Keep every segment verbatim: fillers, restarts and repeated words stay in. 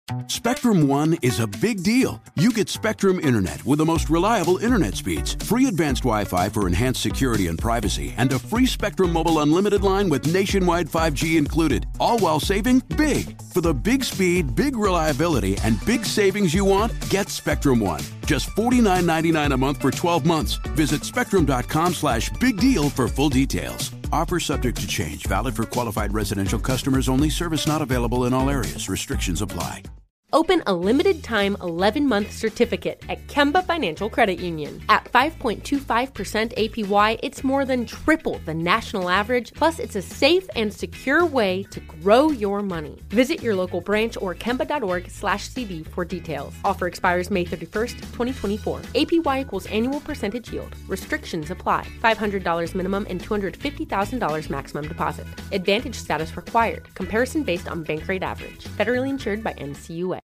Spectrum One is a big deal. You get Spectrum Internet with the most reliable internet speeds, free advanced Wi-Fi for enhanced security and privacy, and a free Spectrum Mobile Unlimited line with nationwide five G included, all while saving big. For the big speed, big reliability, and big savings you want, get Spectrum One. Just forty-nine ninety-nine a month for twelve months. Visit spectrum.com slash big deal for full details. Offer subject to change. Valid for qualified residential customers only. Service not available in all areas. Restrictions apply. Open a limited-time eleven-month certificate at Kemba Financial Credit Union. At five point two five percent A P Y, it's more than triple the national average, plus it's a safe and secure way to grow your money. Visit your local branch or kemba.org slash CD for details. Offer expires May thirty-first, twenty twenty-four. A P Y equals annual percentage yield. Restrictions apply. five hundred dollars minimum and two hundred fifty thousand dollars maximum deposit. Advantage status required. Comparison based on bank rate average. Federally insured by N C U A.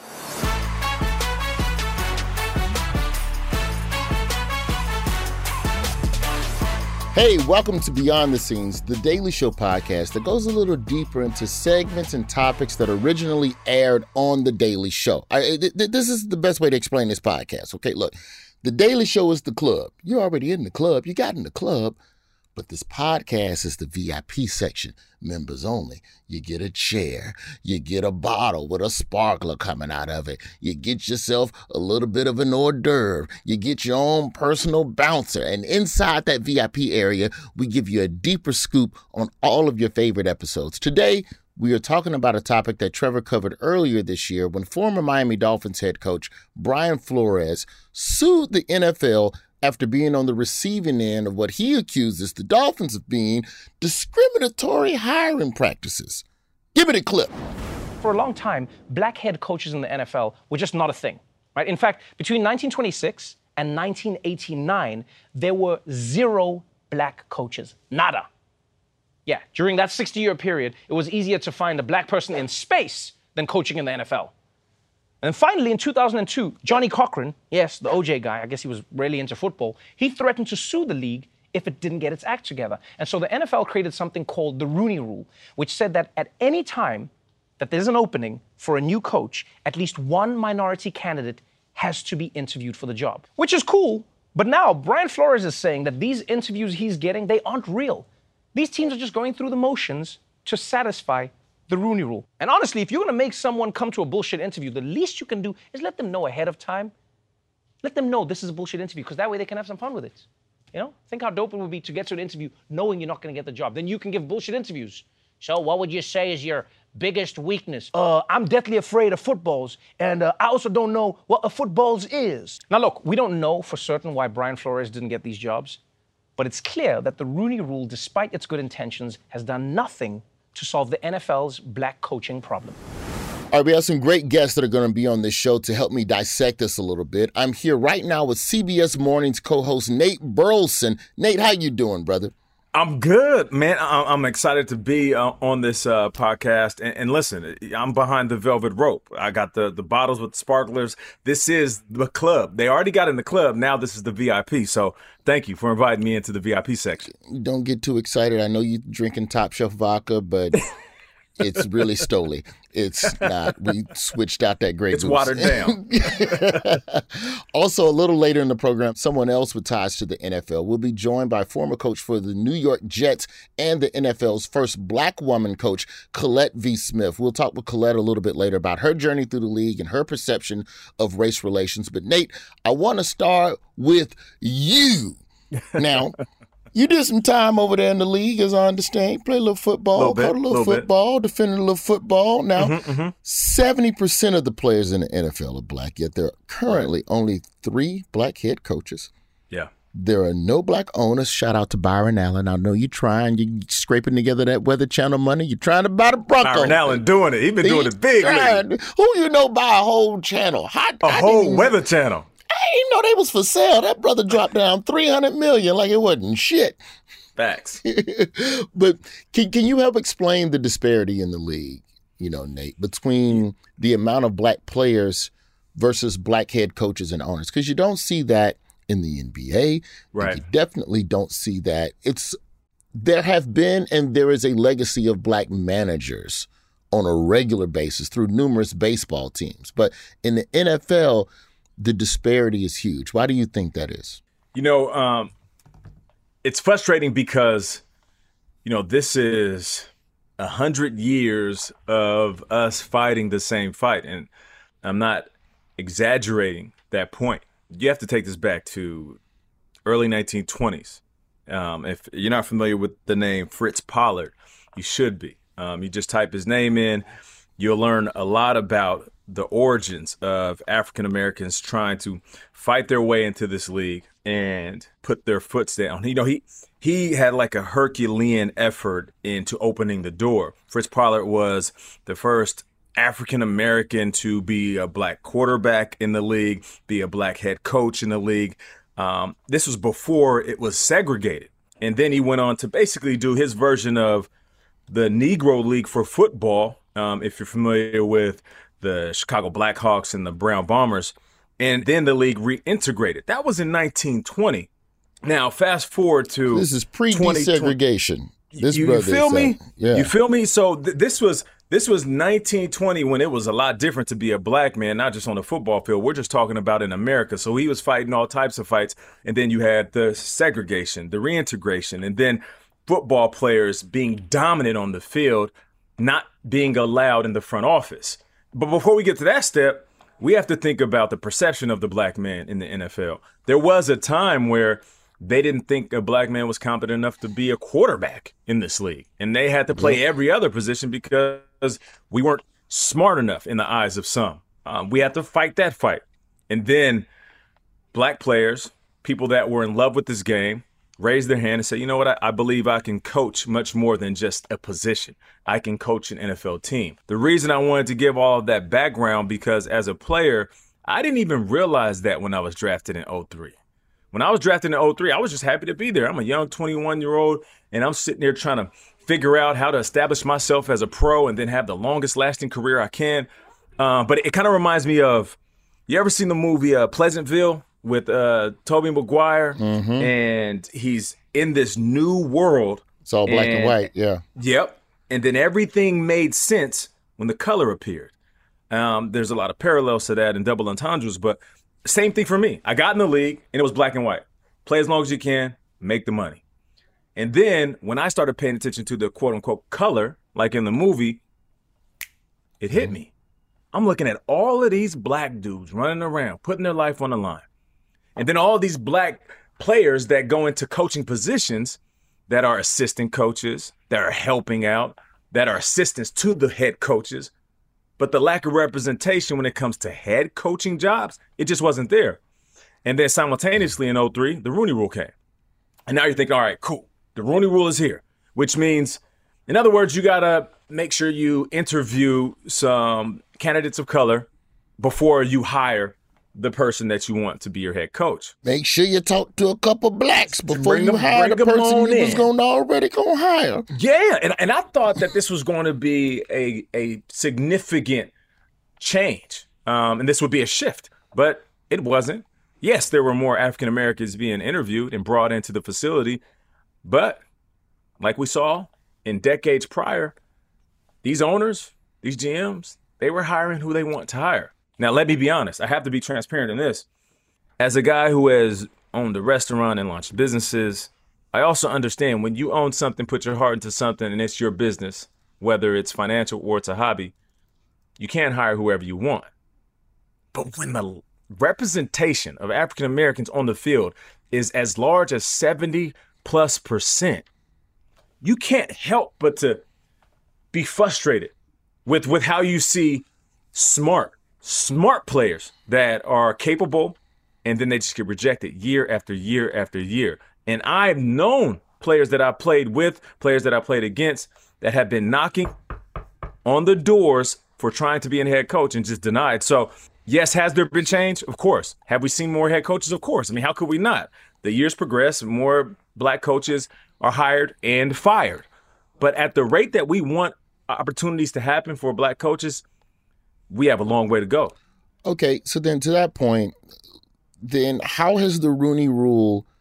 Hey, welcome to Beyond the Scenes, the Daily Show podcast that goes a little deeper into segments and topics that originally aired on The Daily Show. I, th- th- this is the best way to explain this podcast. Okay, look, The Daily Show is the club. You're already in the club. You got in the club. But this podcast is the V I P section, members only. You get a chair, you get a bottle with a sparkler coming out of it. You get yourself a little bit of an hors d'oeuvre. You get your own personal bouncer. And inside that V I P area, we give you a deeper scoop on all of your favorite episodes. Today, we are talking about a topic that Trevor covered earlier this year when former Miami Dolphins head coach Brian Flores sued the N F L after being on the receiving end of what he accuses the Dolphins of being discriminatory hiring practices. Give it a clip. For a long time, black head coaches in the N F L were just not a thing, right? In fact, between nineteen twenty-six and nineteen eighty-nine, there were zero black coaches. Nada. Yeah, during that sixty-year period, it was easier to find a black person in space than coaching in the N F L. And finally, in two thousand two, Johnny Cochran, yes, the O J guy, I guess he was really into football, he threatened to sue the league if it didn't get its act together. And so the N F L created something called the Rooney Rule, which said that at any time that there's an opening for a new coach, at least one minority candidate has to be interviewed for the job. Which is cool, but now Brian Flores is saying that these interviews he's getting, they aren't real. These teams are just going through the motions to satisfy the Rooney Rule. And honestly, if you're going to make someone come to a bullshit interview, the least you can do is let them know ahead of time. Let them know this is a bullshit interview, because that way they can have some fun with it. You know? Think how dope it would be to get to an interview knowing you're not going to get the job. Then you can give bullshit interviews. So what would you say is your biggest weakness? Uh, I'm deathly afraid of footballs, and uh, I also don't know what a footballs is. Now look, we don't know for certain why Brian Flores didn't get these jobs, but it's clear that the Rooney Rule, despite its good intentions, has done nothing to solve the N F L's black coaching problem. All right, we have some great guests that are going to be on this show to help me dissect this a little bit. I'm here right now with C B S Mornings co-host Nate Burleson. Nate, how you doing, brother? I'm good, man. I'm excited to be uh, on this uh, podcast. And, and listen, I'm behind the velvet rope. I got the, the bottles with the sparklers. This is the club. They already got in the club. Now this is the V I P. So thank you for inviting me into the V I P section. Don't get too excited. I know you're drinking top shelf vodka, but it's really Stoli. It's not. We switched out that Grey Goose. It's watered down. Also, a little later in the program, someone else with ties to the N F L will be joined by former coach for the New York Jets and the N F L's first black woman coach, Colette V. Smith. We'll talk with Colette a little bit later about her journey through the league and her perception of race relations. But Nate, I want to start with you. Now, you did some time over there in the league, as I understand. You played a little football, little bit, caught a little, little football, bit. defended a little football. Now, mm-hmm, mm-hmm. seventy percent of the players in the N F L are black, yet there are currently only three black head coaches. Yeah. There are no black owners. Shout out to Byron Allen. I know you're trying. You're scraping together that Weather Channel money. You're trying to buy the Broncos. Byron Allen doing it. He's been doing it big lately. Who you know buy a whole channel? How, a I whole Weather Channel. I didn't know they was for sale. That brother dropped down three hundred million dollars like it wasn't shit. Facts. But can can you help explain the disparity in the league, you know, Nate, between the amount of black players versus black head coaches and owners? Because you don't see that in the N B A. Right. You definitely don't see that. It's there have been and there is a legacy of black managers on a regular basis through numerous baseball teams. But in the N F L, the disparity is huge. Why do you think that is? You know, um, it's frustrating because, you know, this is a hundred years of us fighting the same fight. And I'm not exaggerating that point. You have to take this back to early nineteen twenties. Um, if you're not familiar with the name Fritz Pollard, you should be. Um, you just type his name in, you'll learn a lot about the origins of African Americans trying to fight their way into this league and put their foots down. You know, he he had like a Herculean effort into opening the door. Fritz Pollard was the first African American to be a black quarterback in the league, be a black head coach in the league. Um, this was before it was segregated. And then he went on to basically do his version of the Negro League for football, um, if you're familiar with the Chicago Blackhawks and the Brown Bombers. And then the league reintegrated. That was in nineteen twenty. Now, fast forward to this is pre-desegregation. This you, you feel me? Yeah. You feel me? So th- this was this was nineteen twenty when it was a lot different to be a black man, not just on the football field. We're just talking about in America. So he was fighting all types of fights. And then you had the segregation, the reintegration, and then football players being dominant on the field, not being allowed in the front office. But before we get to that step, we have to think about the perception of the black man in the N F L. There was a time where they didn't think a black man was competent enough to be a quarterback in this league. And they had to play every other position because we weren't smart enough in the eyes of some. Um, we had to fight that fight. And then black players, people that were in love with this game, raised their hand and said, you know what, I, I believe I can coach much more than just a position. I can coach an N F L team. The reason I wanted to give all of that background, because as a player, I didn't even realize that when I was drafted in oh three. When I was drafted in oh three, I was just happy to be there. I'm a young twenty-one-year-old, and I'm sitting there trying to figure out how to establish myself as a pro and then have the longest-lasting career I can. Uh, but it, it kind of reminds me of, you ever seen the movie uh, Pleasantville with uh, Tobey Maguire? Mm-hmm. And he's in this new world. It's all black and, and white, yeah. Yep. And then everything made sense when the color appeared. Um, there's a lot of parallels to that and double entendres, but same thing for me. I got in the league, and it was black and white. Play as long as you can, make the money. And then when I started paying attention to the quote-unquote color, like in the movie, it hit me. I'm looking at all of these black dudes running around, putting their life on the line. And then all these black players that go into coaching positions that are assistant coaches, that are helping out, that are assistants to the head coaches. But the lack of representation when it comes to head coaching jobs, it just wasn't there. And then simultaneously in oh three, the Rooney Rule came. And now you're thinking, all right, cool. The Rooney Rule is here, which means, in other words, you got to make sure you interview some candidates of color before you hire the person that you want to be your head coach. Make sure you talk to a couple blacks before bring you them, hire the person you in. was going to already going to hire. Yeah, and, and I thought that this was going to be a, a significant change, um, and this would be a shift, but it wasn't. Yes, there were more African Americans being interviewed and brought into the facility, but like we saw in decades prior, these owners, these G Ms, they were hiring who they want to hire. Now, let me be honest. I have to be transparent in this. As a guy who has owned a restaurant and launched businesses, I also understand when you own something, put your heart into something, and it's your business, whether it's financial or it's a hobby, you can't hire whoever you want. But when the representation of African Americans on the field is as large as seventy plus percent, you can't help but to be frustrated with, with how you see smart, smart players that are capable, and then they just get rejected year after year after year. And I've known players that I played with, players that I played against, that have been knocking on the doors for trying to be a head coach and just denied. So, yes, has there been change? Of course. Have we seen more head coaches? Of course. I mean, how could we not? The years progress, more black coaches are hired and fired. But at the rate that we want opportunities to happen for black coaches, we have a long way to go. Okay, so then to that point, then how has the Rooney Rule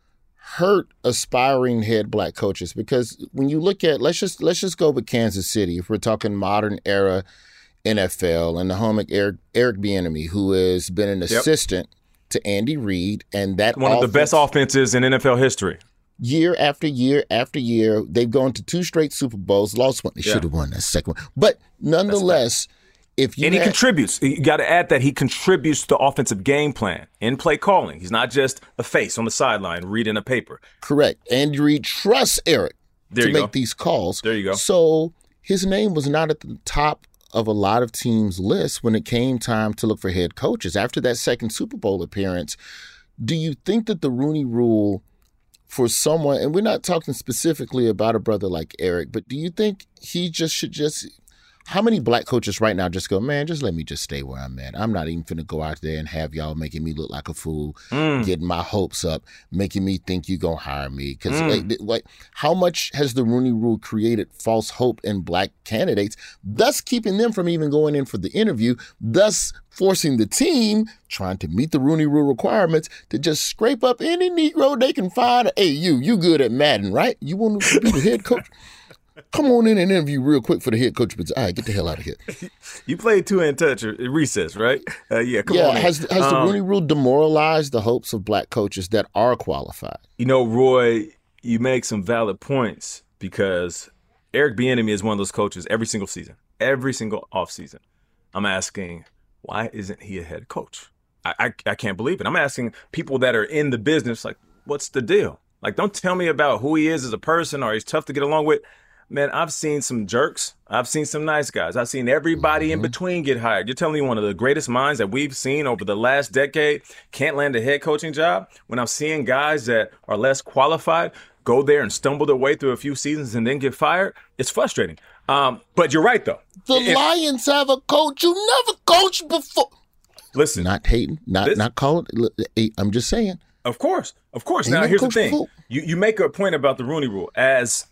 hurt aspiring head black coaches? Because when you look at, let's just let's just go with Kansas City. If we're talking modern era N F L, and the home of Eric, Eric Bieniemy, who has been an assistant yep. to Andy Reid, and that one offense, of the best offenses in N F L history. Year after year after year, they've gone to two straight Super Bowls, lost one. They yeah. should have won that second one. But nonetheless, if you and he had, contributes. You got to add that he contributes to the offensive game plan in play calling. He's not just a face on the sideline reading a paper. Correct. Andy Reid trusts Eric there to you make go. these calls. There you go. So his name was not at the top of a lot of teams' lists when it came time to look for head coaches. After that second Super Bowl appearance, do you think that the Rooney Rule for someone, and we're not talking specifically about a brother like Eric, but do you think he just should just, how many black coaches right now just go, man, just let me just stay where I'm at. I'm not even finna go out there and have y'all making me look like a fool, mm. getting my hopes up, making me think you gonna hire me. Because mm. like, like, how much has the Rooney Rule created false hope in black candidates, thus keeping them from even going in for the interview, thus forcing the team, trying to meet the Rooney Rule requirements, to just scrape up any Negro they can find. Hey, you, you good at Madden, right? You want to be the head coach? Come on in and interview real quick for the head coach. But all right, get the hell out of here. You played two-hand touch at recess, right? Uh, yeah, come yeah, on. Yeah, has, has um, the Rooney Rule demoralized the hopes of black coaches that are qualified? You know, Roy, you make some valid points because Eric Bieniemy is one of those coaches every single season, every single offseason. I'm asking, why isn't he a head coach? I, I I can't believe it. I'm asking people that are in the business, like, what's the deal? Like, don't tell me about who he is as a person or he's tough to get along with. Man, I've seen some jerks. I've seen some nice guys. I've seen everybody mm-hmm. in between get hired. You're telling me one of the greatest minds that we've seen over the last decade can't land a head coaching job? When I'm seeing guys that are less qualified go there and stumble their way through a few seasons and then get fired, it's frustrating. Um, but you're right, though. The if, Lions have a coach you never coached before. Listen. Not hating, not this, not calling. I'm just saying. Of course. Of course. Now, here's the thing. You, you make a point about the Rooney Rule. As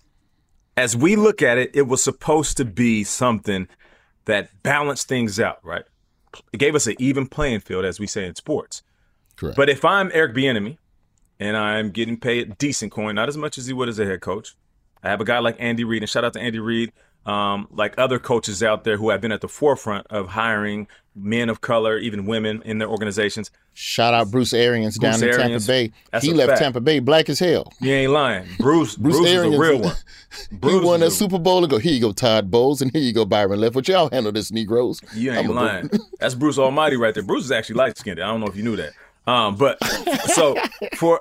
As we look at it, it was supposed to be something that balanced things out, right? It gave us an even playing field, as we say in sports. Correct. But if I'm Eric Bieniemy and I'm getting paid decent coin, not as much as he would as a head coach, I have a guy like Andy Reid, and shout out to Andy Reid, um, like other coaches out there who have been at the forefront of hiring men of color, even women in their organizations. Shout out Bruce Arians Bruce down in Arians. Tampa Bay. That's he left fact. Tampa Bay black as hell. You ain't lying. Bruce, Bruce, Bruce Arians, is a real one. Bruce he won that Super Bowl and go, here you go, Todd Bowles, and here you go, Byron Leftwich. Y'all handle this, Negroes. You ain't I'm lying. That's Bruce Almighty right there. Bruce is actually light-skinned. I don't know if you knew that. Um, but so for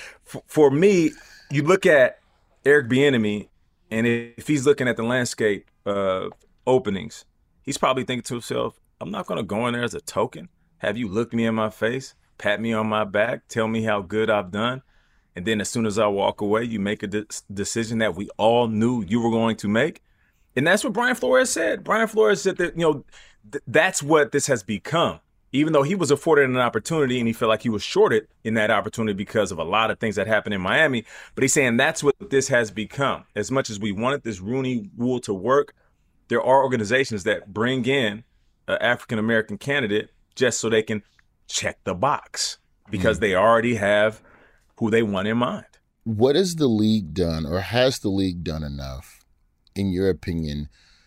for me, you look at Eric Bieniemy, and if he's looking at the landscape of openings, he's probably thinking to himself, I'm not going to go in there as a token, have you look me in my face, pat me on my back, tell me how good I've done, and then as soon as I walk away, you make a de- decision that we all knew you were going to make. And that's what Brian Flores said. Brian Flores said that, you know, th- that's what this has become. Even though he was afforded an opportunity and he felt like he was shorted in that opportunity because of a lot of things that happened in Miami, but he's saying that's what this has become. As much as we wanted this Rooney Rule to work, there are organizations that bring in an African-American candidate just so they can check the box because mm. they already have who they want in mind. What has the league done, or has the league done enough, in your opinion,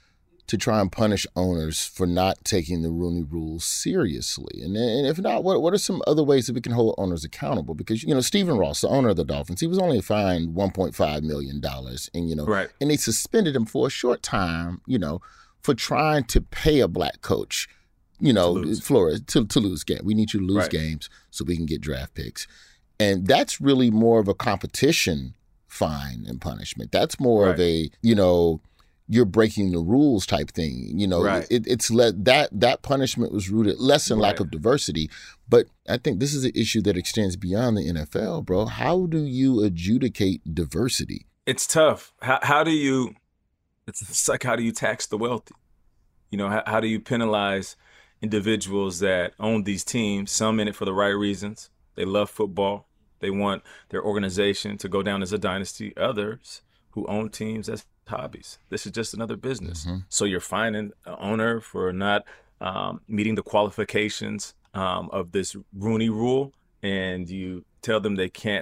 to try and punish owners for not taking the Rooney Rule seriously? And, and if not, what what are some other ways that we can hold owners accountable? Because, you know, Stephen Ross, the owner of the Dolphins, he was only fined one point five million dollars. And, you know, right. and they suspended him for a short time, you know, for trying to pay a black coach, you know, to Flores, to, to lose games. We need you to lose right. games so we can get draft picks. And that's really more of a competition fine and punishment. That's more right. of a, you know, you're breaking the rules type thing. You know, right. it, it's le- that that punishment was rooted less in right. lack of diversity. But I think this is an issue that extends beyond the N F L, bro. How do you adjudicate diversity? It's tough. How, how do you, it's like, how do you tax the wealthy? You know, how, how do you penalize individuals that own these teams, some in it for the right reasons? They love football. They want their organization to go down as a dynasty. Others who own teams as hobbies. This is just another business. Mm-hmm. So you're fining an owner for not um, meeting the qualifications um, of this Rooney Rule, and you tell them they can't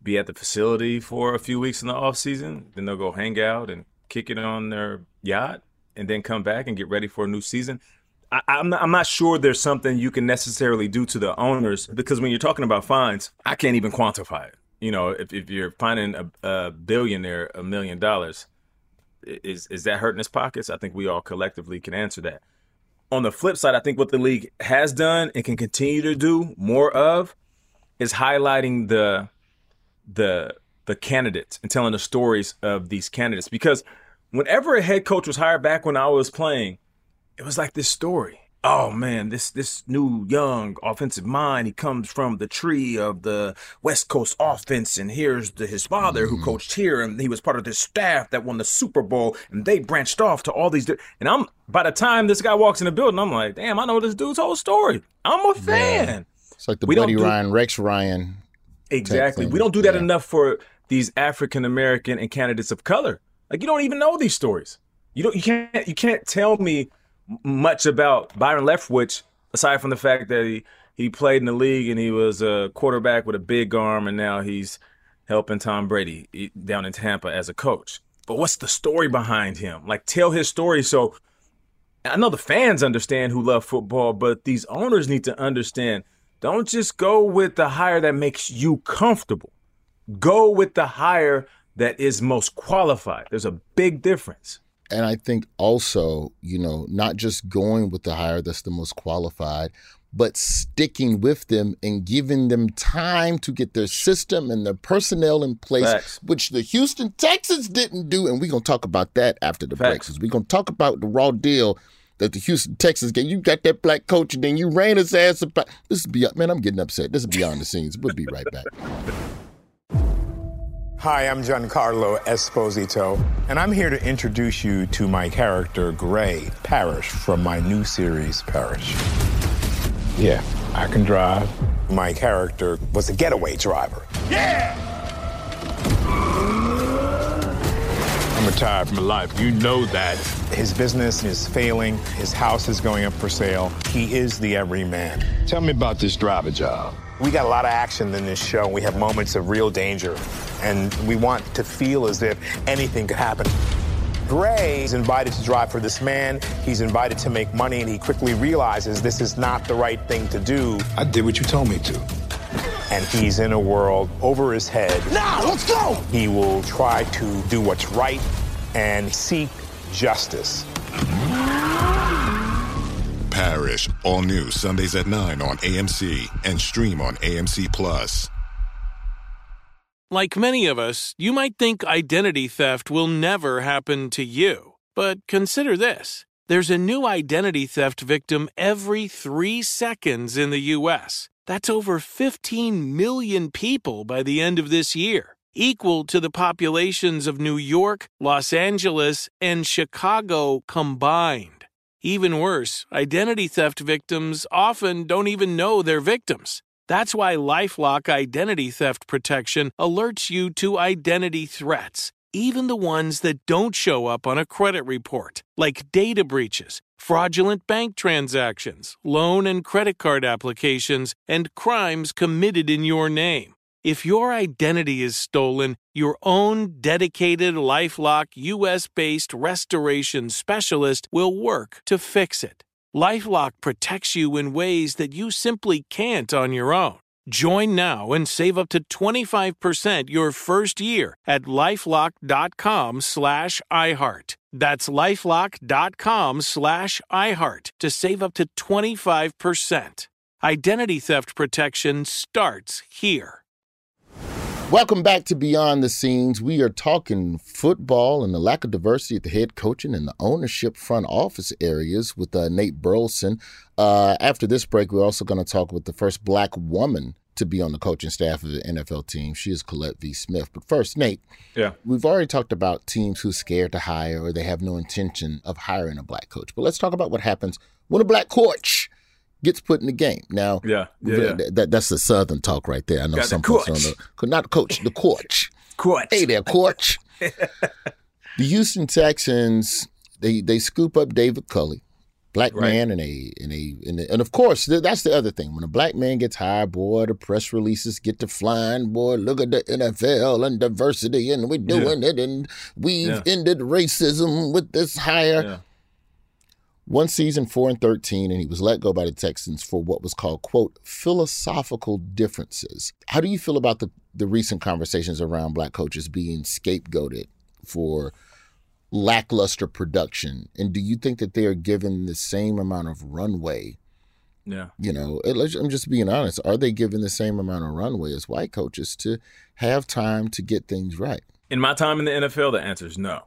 be at the facility for a few weeks in the off season. Then they'll go hang out and kick it on their yacht and then come back and get ready for a new season. I, I'm, not, I'm not sure there's something you can necessarily do to the owners, because when you're talking about fines, I can't even quantify it. You know, if, if you're fining a, a billionaire a million dollars, is is that hurting his pockets? I think we all collectively can answer that. On the flip side, I think what the league has done and can continue to do more of is highlighting the the the candidates and telling the stories of these candidates. Because whenever a head coach was hired back when I was playing, it was like this story. Oh, man, this this new young offensive mind, he comes from the tree of the West Coast offense, and here's the, his father who coached here, and he was part of this staff that won the Super Bowl, and they branched off to all these. Di- and I'm by the time this guy walks in the building, I'm like, damn, I know this dude's whole story. I'm a fan. Yeah. It's like the we Buddy do- Ryan, Rex Ryan. Exactly. We don't do that yeah. enough for these African American and candidates of color. Like, you don't even know these stories. You don't. You can't. You can't tell me much about Byron Leftwich, aside from the fact that he, he played in the league and he was a quarterback with a big arm, and now he's helping Tom Brady down in Tampa as a coach. But what's the story behind him? Like, tell his story. So I know the fans understand who love football, but these owners need to understand, don't just go with the hire that makes you comfortable. Go with the hire that is most qualified. There's a big difference. And I think also, you know, not just going with the hire that's the most qualified, but sticking with them and giving them time to get their system and their personnel in place, Facts. Which the Houston Texans didn't do. And we're going to talk about that after the break. We're going to talk about the raw deal that the Houston Texans get. You got that black coach, and then you ran his ass about. This is beyond, man, I'm getting upset. This is behind the scenes. We'll be right back. Hi, I'm Giancarlo Esposito, and I'm here to introduce you to my character, Gray Parrish, from my new series, Parrish. Yeah, I can drive. My character was a getaway driver. Yeah! I'm retired from life. You know that. His business is failing. His house is going up for sale. He is the everyman. Tell me about this driver job. We got a lot of action in this show. We have moments of real danger, and we want to feel as if anything could happen. Gray is invited to drive for this man. He's invited to make money, and he quickly realizes this is not the right thing to do. I did what you told me to. And he's in a world over his head. Now, let's go! He will try to do what's right and seek justice. Parrish, all new Sundays at nine on A M C and stream on A M C Plus. Like many of us, you might think identity theft will never happen to you. But consider this. There's a new identity theft victim every three seconds in the U S. That's over fifteen million people by the end of this year, equal to the populations of New York, Los Angeles, and Chicago combined. Even worse, identity theft victims often don't even know they're victims. That's why LifeLock Identity Theft Protection alerts you to identity threats, even the ones that don't show up on a credit report, like data breaches, fraudulent bank transactions, loan and credit card applications, and crimes committed in your name. If your identity is stolen, your own dedicated LifeLock U S-based restoration specialist will work to fix it. LifeLock protects you in ways that you simply can't on your own. Join now and save up to twenty-five percent your first year at LifeLock.com slash iHeart. That's LifeLock.com slash iHeart to save up to twenty-five percent. Identity theft protection starts here. Welcome back to Beyond the Scenes. We are talking football and the lack of diversity at the head coaching and the ownership front office areas with uh, Nate Burleson. Uh, after this break, we're also going to talk with the first black woman to be on the coaching staff of the N F L team. She is Colette V. Smith. But first, Nate, yeah, we've already talked about teams who are scared to hire or they have no intention of hiring a black coach. But let's talk about what happens when a black coach gets put in the game. Now, yeah, yeah, yeah. That, that, that's the Southern talk right there. I know Got some folks don't know. Not the coach, the coach. Coach. Hey there, coach. The Houston Texans, they, they scoop up David Culley. Black Right. man and a and a and, a, and of course th- that's the other thing. When a black man gets hired, boy, the press releases get to flying. Boy, look at the N F L and diversity, and we're doing Yeah. it, and we've Yeah. ended racism with this hire. Yeah. One season, four and thirteen, and he was let go by the Texans for what was called, quote, philosophical differences. How do you feel about the the recent conversations around black coaches being scapegoated for lackluster production? And do you think that they are given the same amount of runway? Yeah. You know, I'm just being honest. Are they given the same amount of runway as white coaches to have time to get things right? In my time in the N F L, the answer is no.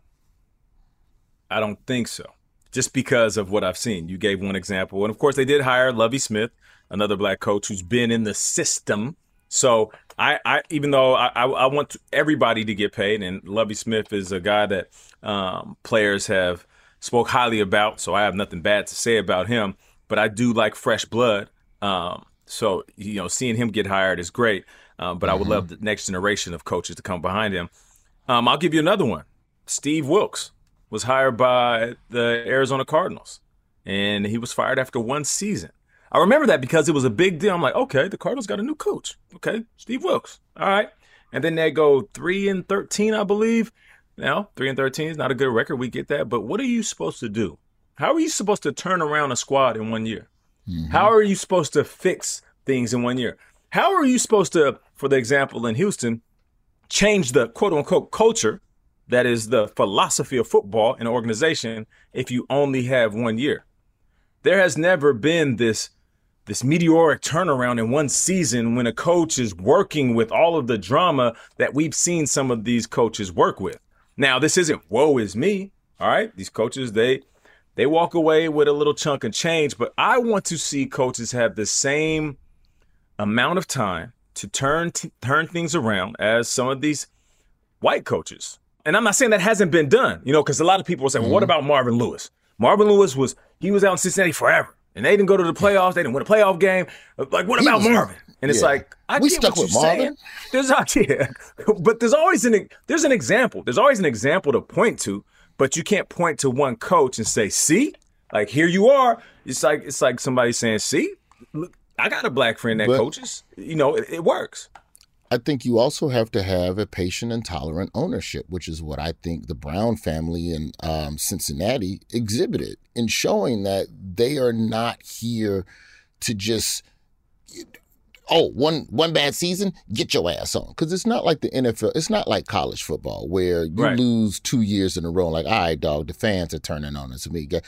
I don't think so. Just because of what I've seen. You gave one example. And, of course, they did hire Lovie Smith, another black coach who's been in the system. So I, I even though I, I, I want to, everybody to get paid, and Lovie Smith is a guy that um, players have spoke highly about, so I have nothing bad to say about him. But I do like fresh blood. Um, so, you know, seeing him get hired is great. Um, but mm-hmm. I would love the next generation of coaches to come behind him. Um, I'll give you another one. Steve Wilkes was hired by the Arizona Cardinals, and he was fired after one season. I remember that because it was a big deal. I'm like, okay, the Cardinals got a new coach. Okay, Steve Wilkes. All right. And then they go three and thirteen, I believe. Now, three and thirteen is not a good record. We get that. But what are you supposed to do? How are you supposed to turn around a squad in one year? Mm-hmm. How are you supposed to fix things in one year? How are you supposed to, for the example in Houston, change the quote unquote culture that is the philosophy of football in an organization if you only have one year? There has never been this this meteoric turnaround in one season when a coach is working with all of the drama that we've seen some of these coaches work with. Now, this isn't woe is me, all right? These coaches, they they walk away with a little chunk of change, but I want to see coaches have the same amount of time to turn t- turn things around as some of these white coaches. And I'm not saying that hasn't been done, you know, because a lot of people will say, well, mm-hmm. what about Marvin Lewis? Marvin Lewis was, he was out in Cincinnati forever. And they didn't go to the playoffs. They didn't win a playoff game. Like, what about was, Marvin? And it's yeah. like, I we get stuck what with you're Marvin. Saying. There's, yeah. But there's always an there's an example. There's always an example to point to, but you can't point to one coach and say, see, like, here you are. It's like it's like somebody saying, see, look, I got a black friend that but, coaches. You know, it, it works. I think you also have to have a patient and tolerant ownership, which is what I think the Brown family in um, Cincinnati exhibited in showing that they are not here to just, oh, one one bad season, get your ass on. Because it's not like the N F L. It's not like college football where you right. lose two years in a row. Like, all right, dog, the fans are turning on us. The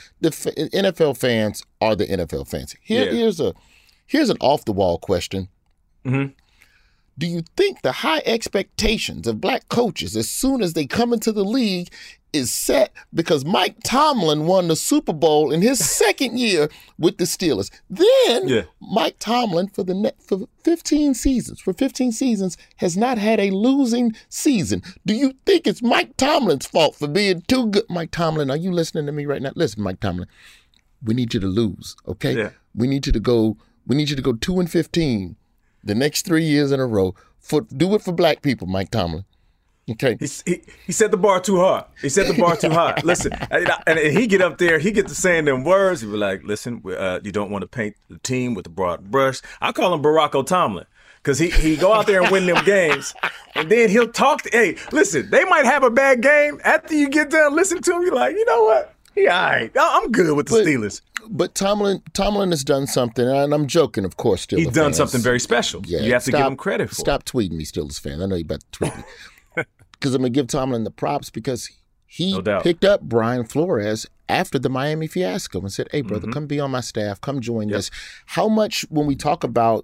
N F L fans are the N F L fans. Here, yeah. Here's a here's an off-the-wall question. Mm-hmm. Do you think the high expectations of black coaches as soon as they come into the league is set because Mike Tomlin won the Super Bowl in his second year with the Steelers? Then yeah. Mike Tomlin for the net, for fifteen seasons, for fifteen seasons has not had a losing season. Do you think it's Mike Tomlin's fault for being too good? Mike Tomlin, are you listening to me right now? Listen, Mike Tomlin, we need you to lose, okay? Yeah. We need you to go. We need you to go two and fifteen. The next three years in a row. For do it for black people, Mike Tomlin. Okay. He, he, he set the bar too high. He set the bar too high. Listen, and, and he get up there, he get to saying them words. He be like, listen, uh, you don't want to paint the team with a broad brush. I call him Barack O'Tomlin because he, he go out there and win them games. And then he'll talk to, hey, listen, they might have a bad game. After you get done, listen to him, you're like, you know what? He all right. I'm good with the but, Steelers. But Tomlin Tomlin has done something, and I'm joking, of course, Steelers He's done fans. something very special. Yeah, you have stop, to give him credit for Stop tweeting me, Steelers fan. I know you're about to tweet me. Because I'm going to give Tomlin the props because he no picked up Brian Flores after the Miami fiasco and said, hey, brother, mm-hmm. come be on my staff. Come join yep. this. How much, when we talk about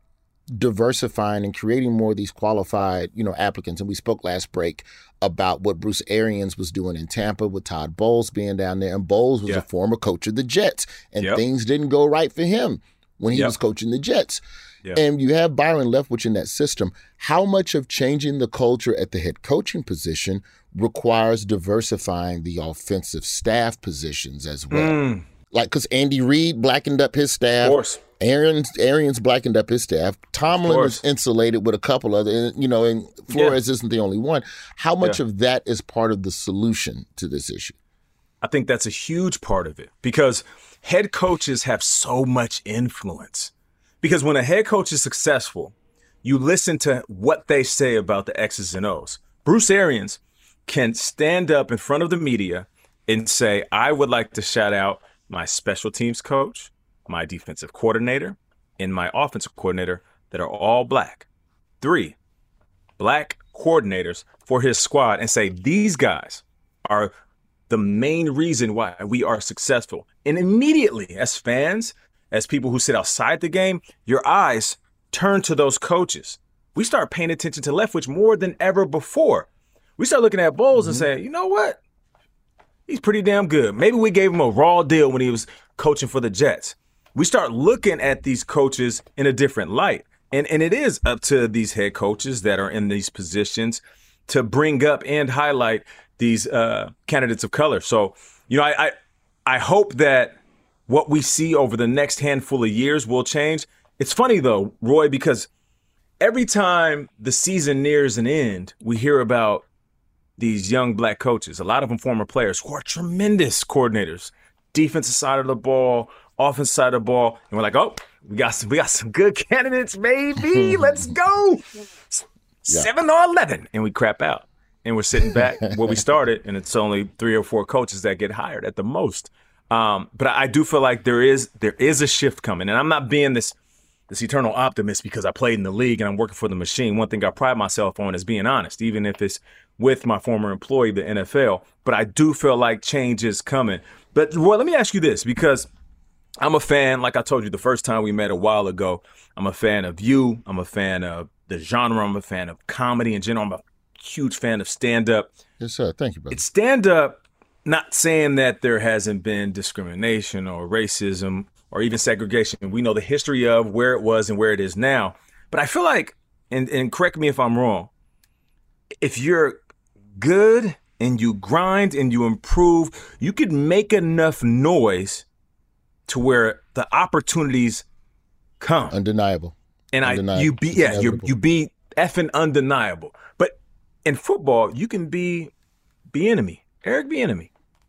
diversifying and creating more of these qualified, you know, applicants, and we spoke last break about what Bruce Arians was doing in Tampa with Todd Bowles being down there, and Bowles was yeah. a former coach of the Jets, and yep. things didn't go right for him when he yep. was coaching the Jets. Yep. And you have Byron Leftwich in that system. How much of changing the culture at the head coaching position requires diversifying the offensive staff positions as well? Mm. Like, because Andy Reid blackened up his staff. Of course. Arians, Arians blackened up his staff. Tomlin was insulated with a couple other, you know, and Flores yeah. isn't the only one. How much yeah. of that is part of the solution to this issue? I think that's a huge part of it because head coaches have so much influence. Because when a head coach is successful, you listen to what they say about the X's and O's. Bruce Arians can stand up in front of the media and say, I would like to shout out my special teams coach, my defensive coordinator, and my offensive coordinator that are all black. Three black coordinators for his squad, and say these guys are the main reason why we are successful. And immediately, as fans, as people who sit outside the game, your eyes turn to those coaches. We start paying attention to Leftwich more than ever before. We start looking at Bowles mm-hmm. and saying, you know what? He's pretty damn good. Maybe we gave him a raw deal when he was coaching for the Jets. We start looking at these coaches in a different light. And and it is up to these head coaches that are in these positions to bring up and highlight these uh, candidates of color. So, you know, I, I I hope that what we see over the next handful of years will change. It's funny, though, Roy, because every time the season nears an end, we hear about these young black coaches, a lot of them former players who are tremendous coordinators, defensive side of the ball, offensive side of the ball. And we're like, oh, we got some, we got some good candidates, baby. Let's go. Yeah. Seven or eleven. And we crap out. And we're sitting back where we started, and it's only three or four coaches that get hired at the most. Um, but I do feel like there is there is a shift coming. And I'm not being this this eternal optimist because I played in the league and I'm working for the machine. One thing I pride myself on is being honest, even if it's with my former employee, the N F L. But I do feel like change is coming. But, Roy, let me ask you this, because I'm a fan, like I told you the first time we met a while ago, I'm a fan of you. I'm a fan of the genre. I'm a fan of comedy in general. I'm a huge fan of stand-up. Yes, sir. Thank you, brother. It's stand-up, not saying that there hasn't been discrimination or racism or even segregation. We know the history of where it was and where it is now. But I feel like, and, and correct me if I'm wrong, if you're good and you grind and you improve, you could make enough noise to where the opportunities come. Undeniable. And undeniable. I, you be, yeah, you you be effing undeniable. But in football, you can be Bieniemy, Eric Bieniemy,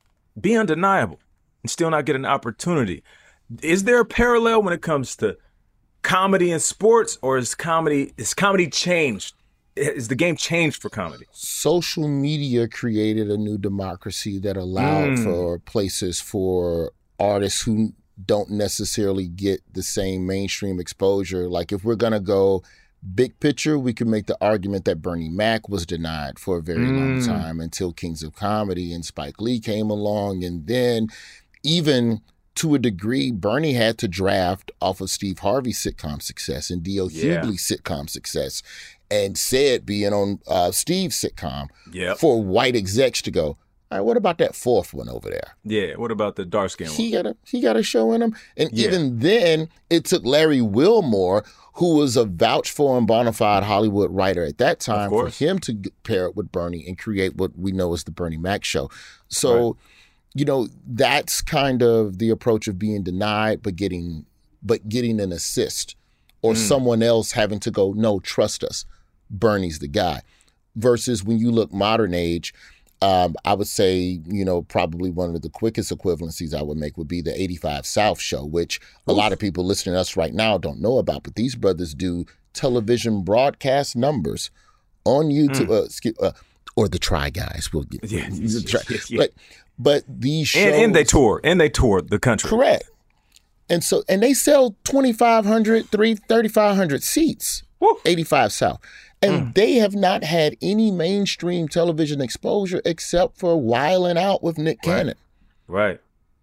be undeniable and still not get an opportunity. Is there a parallel when it comes to comedy and sports, or is comedy is comedy changed? Is the game changed for comedy? Social media created a new democracy that allowed mm. for places for artists who don't necessarily get the same mainstream exposure. Like if we're going to go big picture, we can make the argument that Bernie Mac was denied for a very mm. long time until Kings of Comedy and Spike Lee came along. And then even to a degree, Bernie had to draft off of Steve Harvey's sitcom success and D L Yeah. Hughley's sitcom success, and said being on uh, Steve's sitcom yep. for white execs to go, all right, what about that fourth one over there? Yeah, what about the dark skin one? He got a he got a show in him. And Yeah. even then, it took Larry Wilmore, who was a vouch for and bona fide Hollywood writer at that time, for course. him to g- pair it with Bernie and create what we know as the Bernie Mac show. So, Right. you know, that's kind of the approach of being denied, but getting but getting an assist, or Mm. someone else having to go, no, trust us, Bernie's the guy. Versus when you look modern age, um, I would say, you know, probably one of the quickest equivalencies I would make would be the eighty-five South show, which a lot of people listening to us right now don't know about. But these brothers do television broadcast numbers on YouTube, uh, excuse, uh, or the Try Guys. We'll get Yeah. the Try. Yeah, yeah. But, but these shows. And, and they tour. And they tour the country. Correct. And so, and they sell twenty-five hundred, thirty-five hundred seats, Woo. eighty-five South. And Mm. they have not had any mainstream television exposure except for Wildin' Out with Nick Right. Cannon. Right.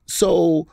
So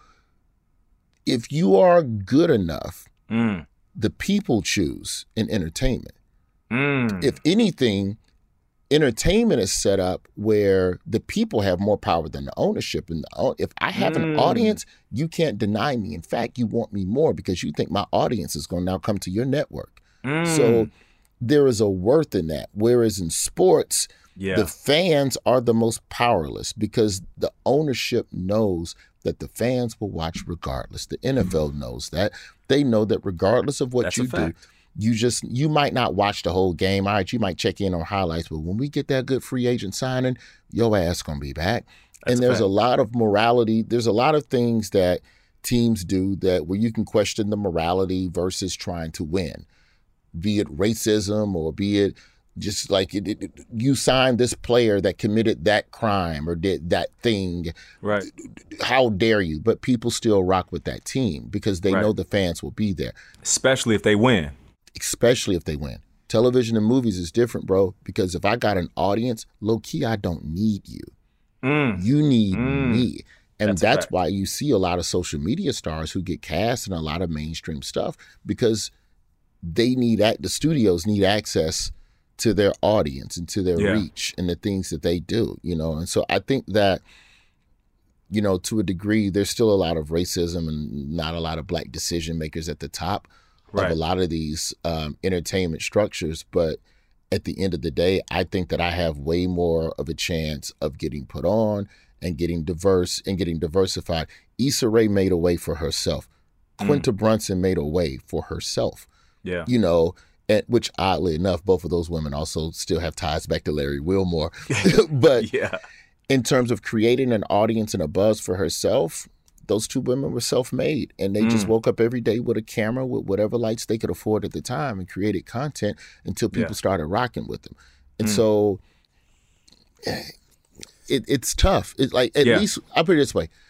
if you are good enough, Mm. the people choose in entertainment. Mm. If anything, entertainment is set up where the people have more power than the ownership. And the, if I have an Mm. audience, you can't deny me. In fact, you want me more because you think my audience is going to now come to your network. Mm. So there is a worth in that. Whereas in sports, Yeah. the fans are the most powerless because the ownership knows that the fans will watch regardless. The N F L knows that. They know that regardless of what That's a you do, fact. you just you might not watch the whole game. All right, you might check in on highlights, but when we get that good free agent signing, your ass gonna be back. That's and a there's a fact. lot of morality. There's a lot of things that teams do that where you can question the morality versus trying to win, be it racism or be it just like it, it, you signed this player that committed that crime or did that thing. Right. How dare you? But people still rock with that team because they right. know the fans will be there. Especially if they win. Especially if they win. Television and movies is different, bro, because if I got an audience, low key, I don't need you. Mm. You need mm. me. And that's, that's why you see a lot of social media stars who get cast in a lot of mainstream stuff because they need that. The studios need access to their audience and to their yeah. reach and the things that they do, you know? And so I think that, you know, to a degree, there's still a lot of racism and not a lot of black decision makers at the top right. of a lot of these um, entertainment structures. But at the end of the day, I think that I have way more of a chance of getting put on and getting diverse and getting diversified. Issa Rae made a way for herself. Mm. Quinta Brunson made a way for herself. Yeah. You know, and, which oddly enough, both of those women also still have ties back to Larry Wilmore. But yeah. in terms of creating an audience and a buzz for herself, those two women were self-made. And they mm. just woke up every day with a camera with whatever lights they could afford at the time and created content until people yeah. started rocking with them. And mm. so it, it's tough. It's like, at yeah. least, I'll put it this way.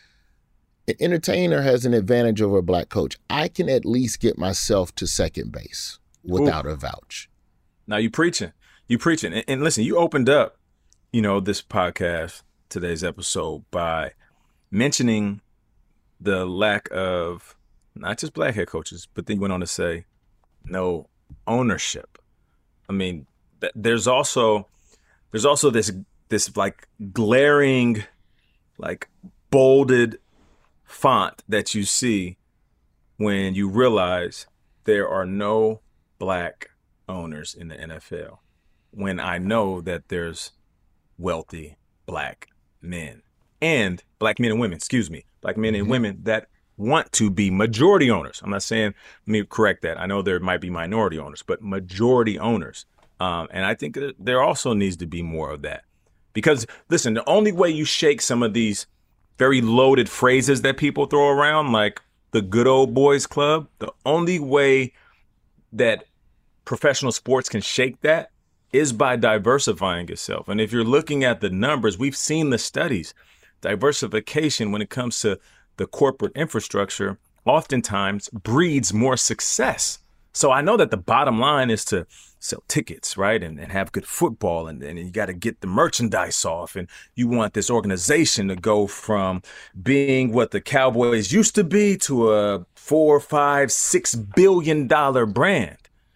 An entertainer has an advantage over a black coach. I can at least get myself to second base without Ooh. a vouch. Now you preaching, you preaching. And, and listen, you opened up, you know, this podcast, today's episode by mentioning the lack of not just black head coaches, but then you went on to say no ownership. I mean, th- there's also, there's also this, this like glaring, like bolded font that you see when you realize there are no black owners in the N F L, when I know that there's wealthy black men and black men and women, excuse me, black men and women that want to be majority owners. I'm not saying, let me correct that. I know there might be minority owners, but majority owners. Um, and I think that there also needs to be more of that because listen, the only way you shake some of these very loaded phrases that people throw around, like the good old boys club, the only way that professional sports can shake that is by diversifying itself. And if you're looking at the numbers, we've seen the studies. Diversification when it comes to the corporate infrastructure oftentimes breeds more success. So I know that the bottom line is to sell tickets, right? And, and have good football. And then you got to get the merchandise off. And you want this organization to go from being what the Cowboys used to be to a four, five, six billion dollar brand.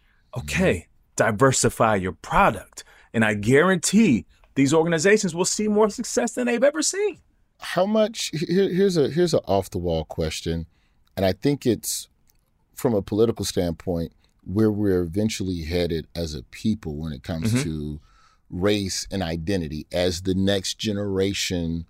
Okay, diversify your product. And I guarantee these organizations will see more success than they've ever seen. How much, here, here's a here's an off the wall question. And I think it's from a political standpoint, where we're eventually headed as a people when it comes mm-hmm. to race and identity as the next generation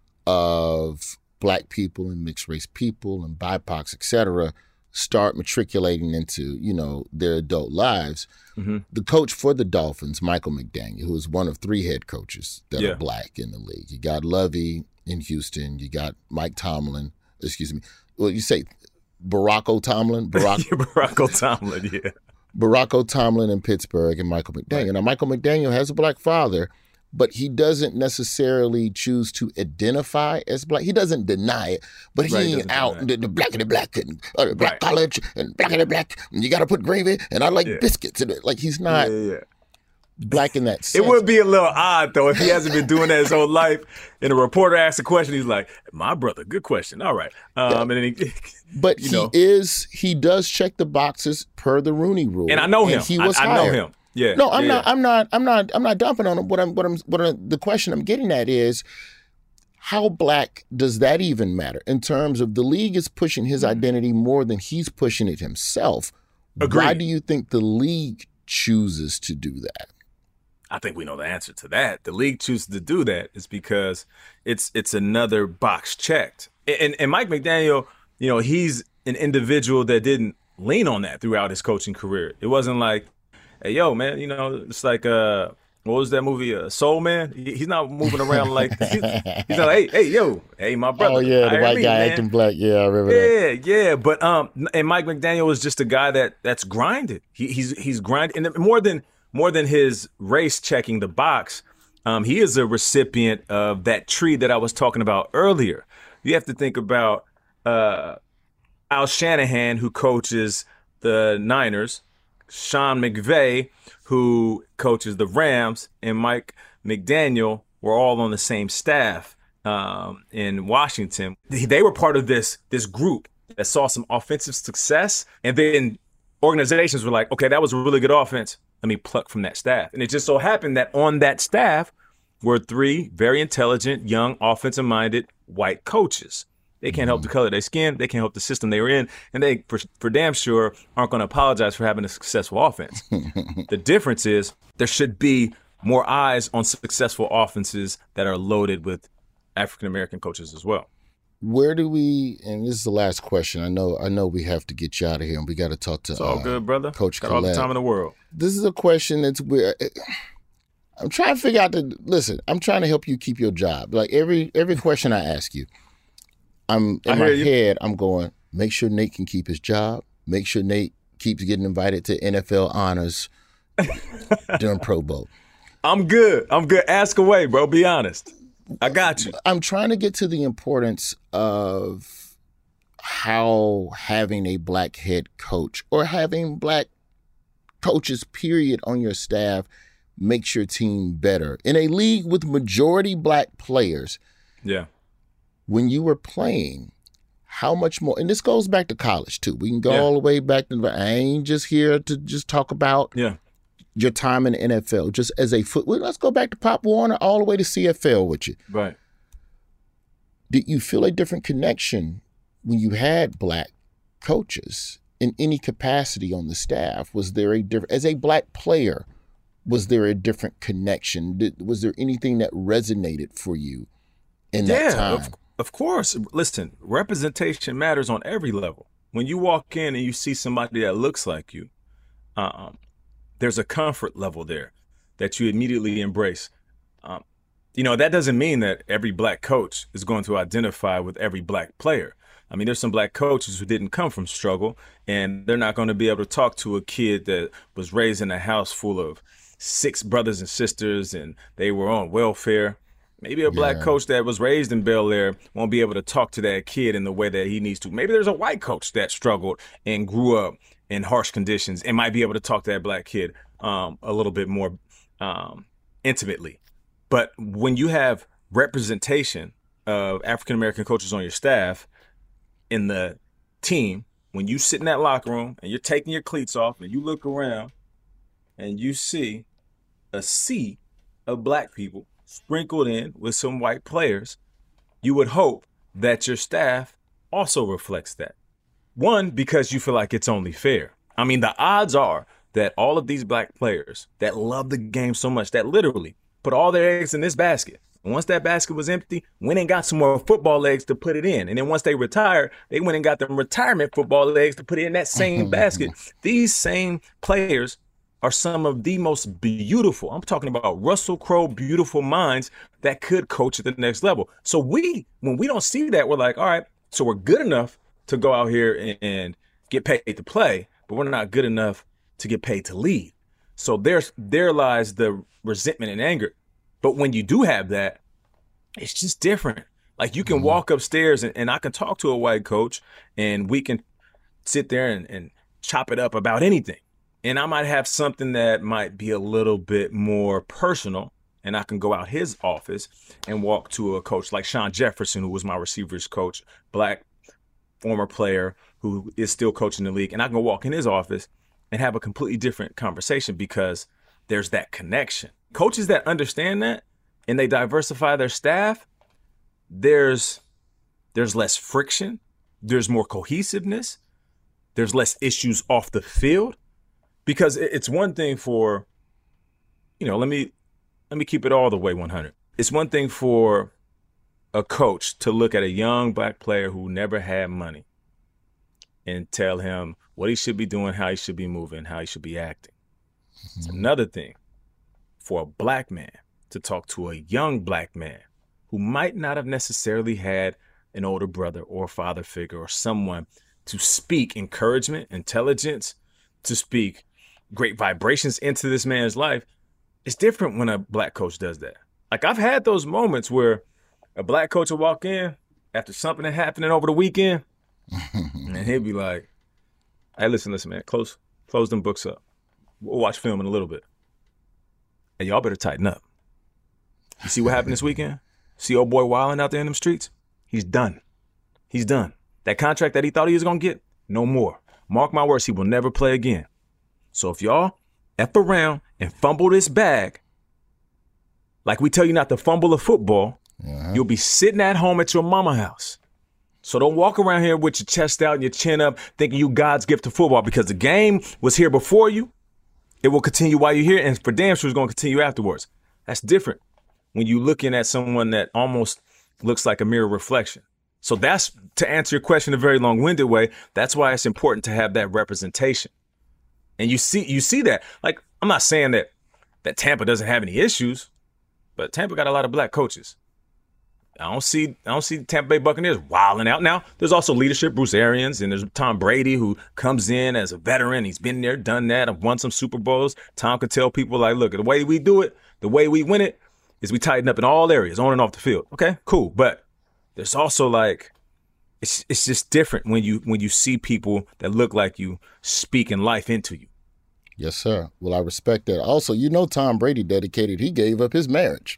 of black people and mixed race people and B I P O Cs, et cetera, start matriculating into, you know, their adult lives. Mm-hmm. The coach for the Dolphins, Michael McDaniel, who is one of three head coaches that yeah. are black in the league. You got Lovey in Houston. You got Mike Tomlin, excuse me. Well, you say Barack O'Tomlin? Barack, Barack O'Tomlin, yeah. Barack O'Tomlin in Pittsburgh and Michael McDaniel. Right. Now, Michael McDaniel has a black father, but he doesn't necessarily choose to identify as black. He doesn't deny it, but right, he ain't out the, the black and the black and uh, black right. college and black and the black. And you got to put gravy, and I like yeah. biscuits in it. Like he's not yeah, yeah. black in that sense. It would be a little odd though if he hasn't been doing that his whole life. And a reporter asks a question, he's like, "My brother, good question. All right." Um, yeah. And then he, but he know. is he does check the boxes per the Rooney Rule, and I know him. And he was I, I hired. know him. Yeah. No, I'm yeah, not. yeah. I'm not. I'm not. I'm not dumping on him. What I'm. What I'm. What I'm, the question I'm getting at is, how black does that even matter in terms of the league is pushing his identity more than he's pushing it himself? Agreed. Why do you think the league chooses to do that? I think we know the answer to that. The league chooses to do that is because it's it's another box checked. And and Mike McDaniel, you know, he's an individual that didn't lean on that throughout his coaching career. It wasn't like, hey, yo, man, you know, it's like uh, what was that movie? Uh, Soul Man. He, he's not moving around like he's, he's not like, hey, hey, yo, hey, my brother. Oh yeah, the white me, guy man. acting black. Yeah, I remember yeah, that. Yeah, yeah. But um, and Mike McDaniel is just a guy that that's grinded. He, he's he's grinded, and more than more than his race checking the box, um, he is a recipient of that tree that I was talking about earlier. You have to think about uh, Al Shanahan, who coaches the Niners, Sean McVay, who coaches the Rams, and Mike McDaniel were all on the same staff um, in Washington. They were part of this, this group that saw some offensive success, and then organizations were like, okay, that was a really good offense. Let me pluck from that staff. And it just so happened that on that staff were three very intelligent, young, offensive-minded white coaches. They can't help the color of their skin. They can't help the system they were in. And they, for, for damn sure, aren't going to apologize for having a successful offense. The difference is there should be more eyes on successful offenses that are loaded with African-American coaches as well. Where do we, and this is the last question, I know I know we have to get you out of here and we got to talk to It's all uh, good, brother. Coach Got all the Collette. time in the world. This is a question that's weird. I'm trying to figure out the, listen, I'm trying to help you keep your job. Like every every question I ask you, I'm in my you. head, I'm going, make sure Nate can keep his job. Make sure Nate keeps getting invited to N F L honors during Pro Bowl. I'm good. I'm good. Ask away, bro. Be honest. I got you. I'm trying to get to the importance of how having a black head coach or having black coaches, period, on your staff makes your team better. In a league with majority black players, Yeah. when you were playing, how much more, and this goes back to college too. We can go Yeah. all the way back to, I ain't just here to just talk about Yeah. your time in the N F L, just as a foot. Well, let's go back to Pop Warner all the way to C F L with you. Right. Did you feel a different connection when you had black coaches in any capacity on the staff? Was there a different, as a black player, was there a different connection? Did, was there anything that resonated for you in that Yeah, time? of, of course. Listen, representation matters on every level. When you walk in and you see somebody that looks like you, um, there's a comfort level there that you immediately embrace. Um, you know, that doesn't mean that every black coach is going to identify with every black player. I mean, there's some black coaches who didn't come from struggle, and they're not going to be able to talk to a kid that was raised in a house full of six brothers and sisters, and they were on welfare. Maybe a black Yeah. coach that was raised in Bel Air won't be able to talk to that kid in the way that he needs to. Maybe there's a white coach that struggled and grew up in harsh conditions and might be able to talk to that black kid um, a little bit more um, intimately. But when you have representation of African-American coaches on your staff in the team, when you sit in that locker room and you're taking your cleats off and you look around and you see a sea of black people sprinkled in with some white players, you would hope that your staff also reflects that. One, because you feel like it's only fair. I mean, the odds are that all of these black players that love the game so much, that literally put all their eggs in this basket. And once that basket was empty, went and got some more football eggs to put it in. And then once they retired, they went and got them retirement football eggs to put it in that same basket. These same players are some of the most beautiful, I'm talking about Russell Crowe beautiful minds that could coach at the next level. So we, when we don't see that, we're like, all right, so we're good enough to go out here and, and get paid to play, but we're not good enough to get paid to lead. So there's there lies the resentment and anger. But when you do have that, it's just different. Like you can mm-hmm. walk upstairs and, and I can talk to a white coach and we can sit there and, and chop it up about anything. And I might have something that might be a little bit more personal, and I can go out his office and walk to a coach like Sean Jefferson, who was my receivers coach, black former player who is still coaching the league. And I can go walk in his office and have a completely different conversation because there's that connection. Coaches that understand that and they diversify their staff, there's there's less friction, there's more cohesiveness, there's less issues off the field. Because it's one thing for, you know, let me let me keep it all the way one hundred. It's one thing for a coach to look at a young black player who never had money and tell him what he should be doing, how he should be moving, how he should be acting. Mm-hmm. It's another thing for a black man to talk to a young black man who might not have necessarily had an older brother or father figure or someone to speak encouragement, intelligence, to speak great vibrations into this man's life. It's different when a black coach does that. Like, I've had those moments where a black coach will walk in after something that happened over the weekend, and he'll be like, hey, listen, listen, man, close, close them books up. We'll watch film in a little bit. Hey, y'all better tighten up. You see what happened this weekend? See old boy wilding out there in them streets? He's done. He's done. That contract that he thought he was going to get, no more. Mark my words, he will never play again. So if y'all F around and fumble this bag, like we tell you not to fumble a football, uh-huh. you'll be sitting at home at your mama house. So don't walk around here with your chest out and your chin up thinking you God's gift to football, because the game was here before you. It will continue while you're here, and for damn sure it's going to continue afterwards. That's different when you're looking at someone that almost looks like a mirror reflection. So that's, to answer your question in a very long-winded way, that's why it's important to have that representation. And you see you see that. Like, I'm not saying that that Tampa doesn't have any issues, but Tampa got a lot of black coaches. I don't see I don't see Tampa Bay Buccaneers wilding out. Now, there's also leadership, Bruce Arians, and there's Tom Brady, who comes in as a veteran. He's been there, done that, I've won some Super Bowls. Tom could tell people, like, look, the way we do it, the way we win it, is we tighten up in all areas, on and off the field. Okay, cool. But there's also, like, it's it's just different when you when you see people that look like you speaking life into you. Yes, sir. Well, I respect that. Also, you know, Tom Brady dedicated, he gave up his marriage.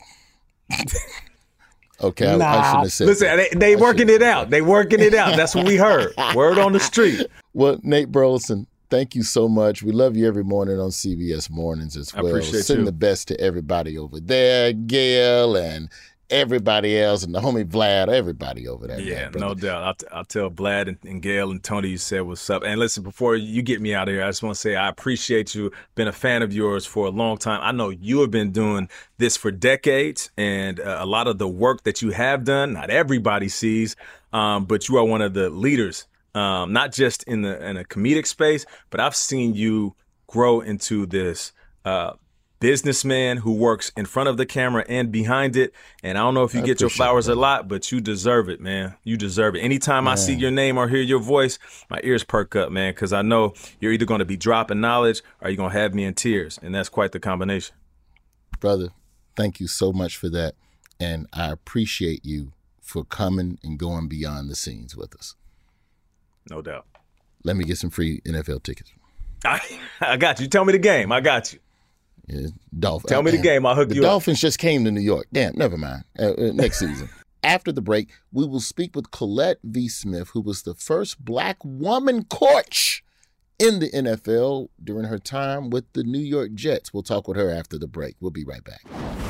Okay, nah. I, I shouldn't have said Listen, that. they, they working it out. They working it out. That's what we heard. Word on the street. Well, Nate Burleson, thank you so much. We love you every morning on C B S Mornings as well. I appreciate Send you. the best to everybody over there, Gail and everybody else, and the homie Vlad, everybody over there. Yeah, man, no doubt. I'll, t- I'll tell Vlad and, and Gail and Tony you said what's up. And listen, before you get me out of here, I just want to say I appreciate you. Been a fan of yours for a long time. I know you have been doing this for decades, and uh, a lot of the work that you have done, not everybody sees, um, but you are one of the leaders, um, not just in the in a comedic space, but I've seen you grow into this uh businessman who works in front of the camera and behind it. And I don't know if you I get your flowers that. a lot, but you deserve it, man. You deserve it. Anytime man. I see your name or hear your voice, my ears perk up, man, because I know you're either going to be dropping knowledge or you're going to have me in tears. And that's quite the combination. Brother, thank you so much for that. And I appreciate you for coming and going beyond the scenes with us. No doubt. Let me get some free N F L tickets. I, I got you. Tell me the game. I got you. Yeah, Dolphin. Tell me the game. I'll hook the you Dolphins up. just came to New York. Damn, never mind. Uh, uh, next season. After the break, we will speak with Colette V. Smith, who was the first black woman coach in the N F L during her time with the New York Jets. We'll talk with her after the break. We'll be right back.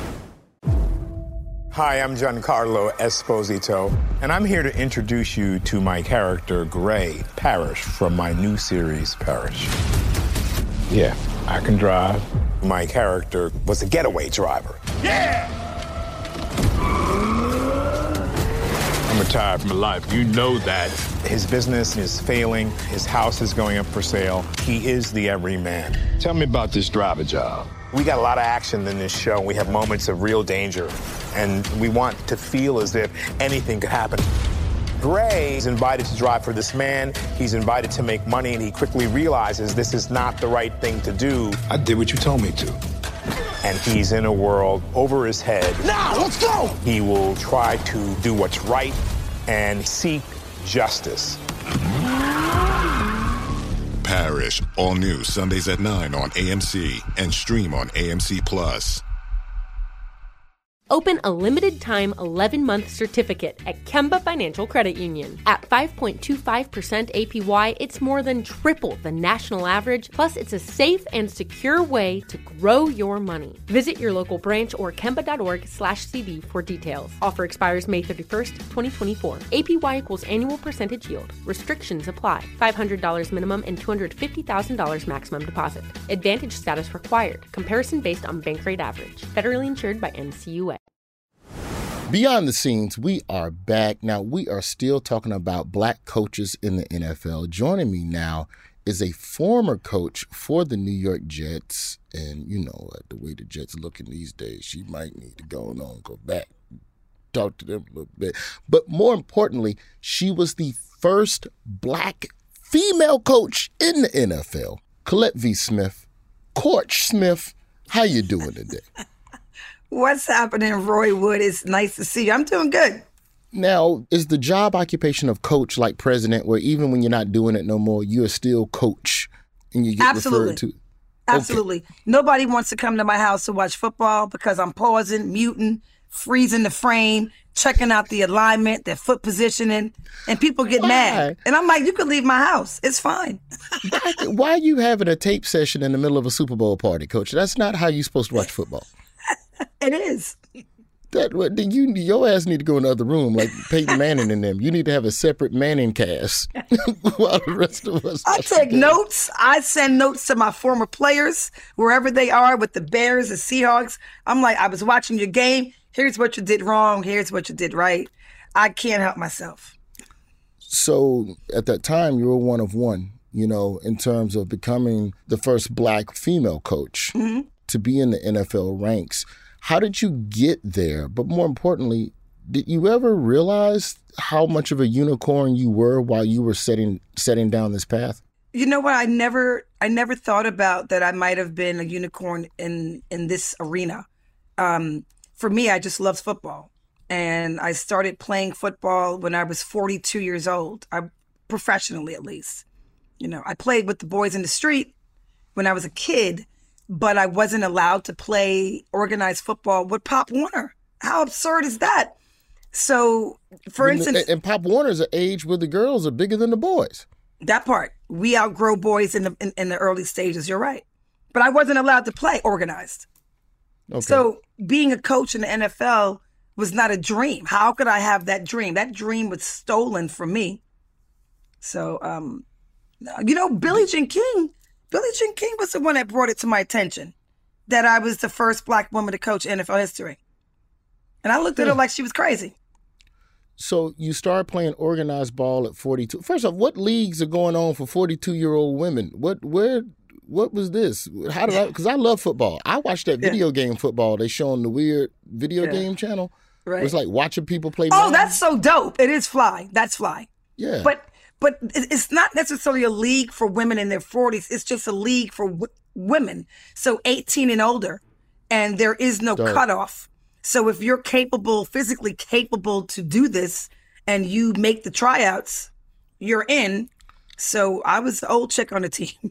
Hi, I'm Giancarlo Esposito, and I'm here to introduce you to my character, Gray Parrish, from my new series, Parrish. Yeah, I can drive. My character was a getaway driver. Yeah! I'm retired from life. You know that. His business is failing. His house is going up for sale. He is the everyman. Tell me about this driver job. We got a lot of action in this show. We have moments of real danger, and we want to feel as if anything could happen. Gray is invited to drive for this man. He's invited to make money, and he quickly realizes this is not the right thing to do. I did what you told me to. And he's in a world over his head. Now, let's go! He will try to do what's right and seek justice. Parrish, all new Sundays at nine on A M C and stream on A M C Plus. Open a limited-time eleven-month certificate at Kemba Financial Credit Union. At five point two five percent A P Y, it's more than triple the national average, plus it's a safe and secure way to grow your money. Visit your local branch or kemba.org slash CD for details. Offer expires May thirty-first, twenty twenty-four. A P Y equals annual percentage yield. Restrictions apply. five hundred dollars minimum and two hundred fifty thousand dollars maximum deposit. Advantage status required. Comparison based on bank rate average. Federally insured by N C U A. Beyond the scenes, we are back. Now, we are still talking about black coaches in the N F L. Joining me now is a former coach for the New York Jets. And, you know, uh, the way the Jets are looking these days, she might need to go on and go back, talk to them a little bit. But more importantly, she was the first black female coach in the N F L. Colette V. Smith, Coach Smith, how you doing today? What's happening, Roy Wood? It's nice to see you. I'm doing good. Now, is the job occupation of coach like president, where even when you're not doing it no more, you're still coach and you get Absolutely. referred to? Absolutely. Okay. Nobody wants to come to my house to watch football because I'm pausing, muting, freezing the frame, checking out the alignment, their foot positioning, and people get Why? mad. And I'm like, you can leave my house. It's fine. Why, why are you having a tape session in the middle of a Super Bowl party, Coach? That's not how you're supposed to watch football. It is. That what then you your ass need to go in the other room like Peyton Manning and them. You need to have a separate Manning cast while the rest of us. I take notes. I send notes to my former players wherever they are with the Bears, the Seahawks. I'm like, I was watching your game. Here's what you did wrong. Here's what you did right. I can't help myself. So at that time, you were one of one. You know, in terms of becoming the first black female coach mm-hmm. to be in the N F L ranks. How did you get there? But more importantly, did you ever realize how much of a unicorn you were while you were setting setting down this path? You know what? I never I never thought about that I might have been a unicorn in, in this arena. Um, for me, I just loved football. And I started playing football when I was forty-two years old, I, professionally at least. You know, I played with the boys in the street when I was a kid, but I wasn't allowed to play organized football with Pop Warner. How absurd is that? So, for and, instance... And Pop Warner's an age where the girls are bigger than the boys. That part. We outgrow boys in the in, in the early stages, you're right. But I wasn't allowed to play organized. Okay. So, being a coach in the N F L was not a dream. How could I have that dream? That dream was stolen from me. So, um, you know, Billie Jean King... Billie Jean King was the one that brought it to my attention that I was the first black woman to coach N F L history. And I looked at her like she was crazy. So you started playing organized ball at forty-two. First off, what leagues are going on for forty-two-year-old women? What where what was this? How did I because I love football. I watched that video yeah. game football they show on the weird video yeah. game channel. Right. It was like watching people play. Oh, man. That's so dope. It is fly. That's fly. Yeah. But But it's not necessarily a league for women in their forties. It's just a league for w- women. So eighteen and older. And there is no Dope. cutoff. So if you're capable, physically capable to do this and you make the tryouts, you're in. So I was the old chick on the team.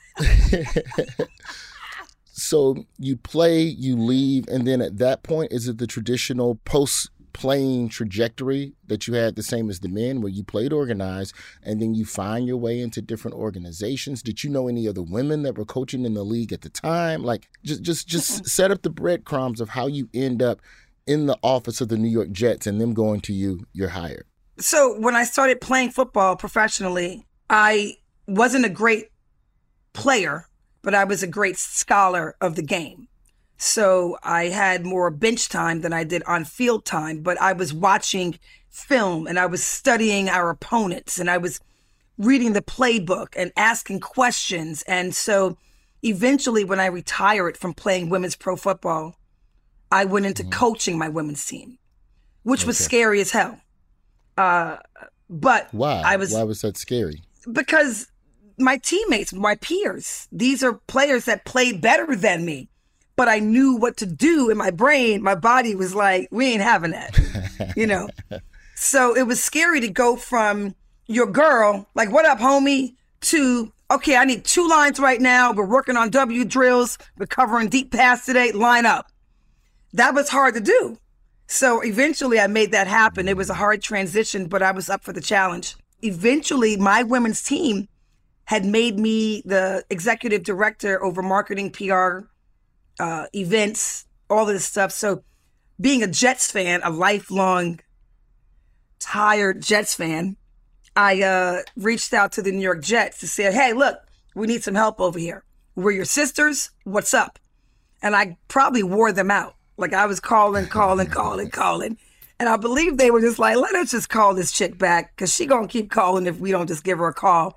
So you play, you leave, and then at that point, is it the traditional post playing trajectory that you had the same as the men where you played organized and then you find your way into different organizations? Did you know any other women that were coaching in the league at the time? Like just just just set up the breadcrumbs of how you end up in the office of the New York Jets and them going to you, you're hired. So when I started playing football professionally, I wasn't a great player, but I was a great scholar of the game. So I had more bench time than I did on field time, but I was watching film and I was studying our opponents and I was reading the playbook and asking questions. And so eventually when I retired from playing women's pro football, I went into mm-hmm. coaching my women's team, which okay. was scary as hell. Uh, but why? I was, why was that scary? Because my teammates, my peers, these are players that played better than me. But I knew what to do in my brain. My body was like, we ain't having that, you know? So it was scary to go from your girl, like, what up, homie, to, okay, I need two lines right now. We're working on W drills. We're covering deep pass today. Line up. That was hard to do. So eventually I made that happen. It was a hard transition, but I was up for the challenge. Eventually, my women's team had made me the executive director over marketing, P R, Uh, events, all of this stuff. So being a Jets fan, a lifelong, tired Jets fan, I uh, reached out to the New York Jets to say, hey, look, we need some help over here. We're your sisters. What's up? And I probably wore them out. Like I was calling, calling, calling, calling. And I believe they were just like, let us just call this chick back because she going to keep calling if we don't just give her a call.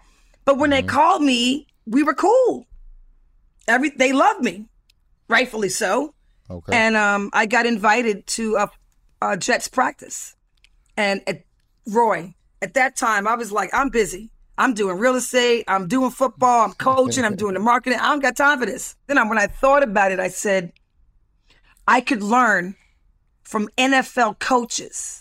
But when mm-hmm. they called me, we were cool. Every they loved me, rightfully so. Okay. And um, I got invited to a, a Jets practice. And at, Roy, at that time, I was like, I'm busy. I'm doing real estate. I'm doing football. I'm coaching. I'm doing the marketing. I don't got time for this. Then I, when I thought about it, I said, I could learn from N F L coaches.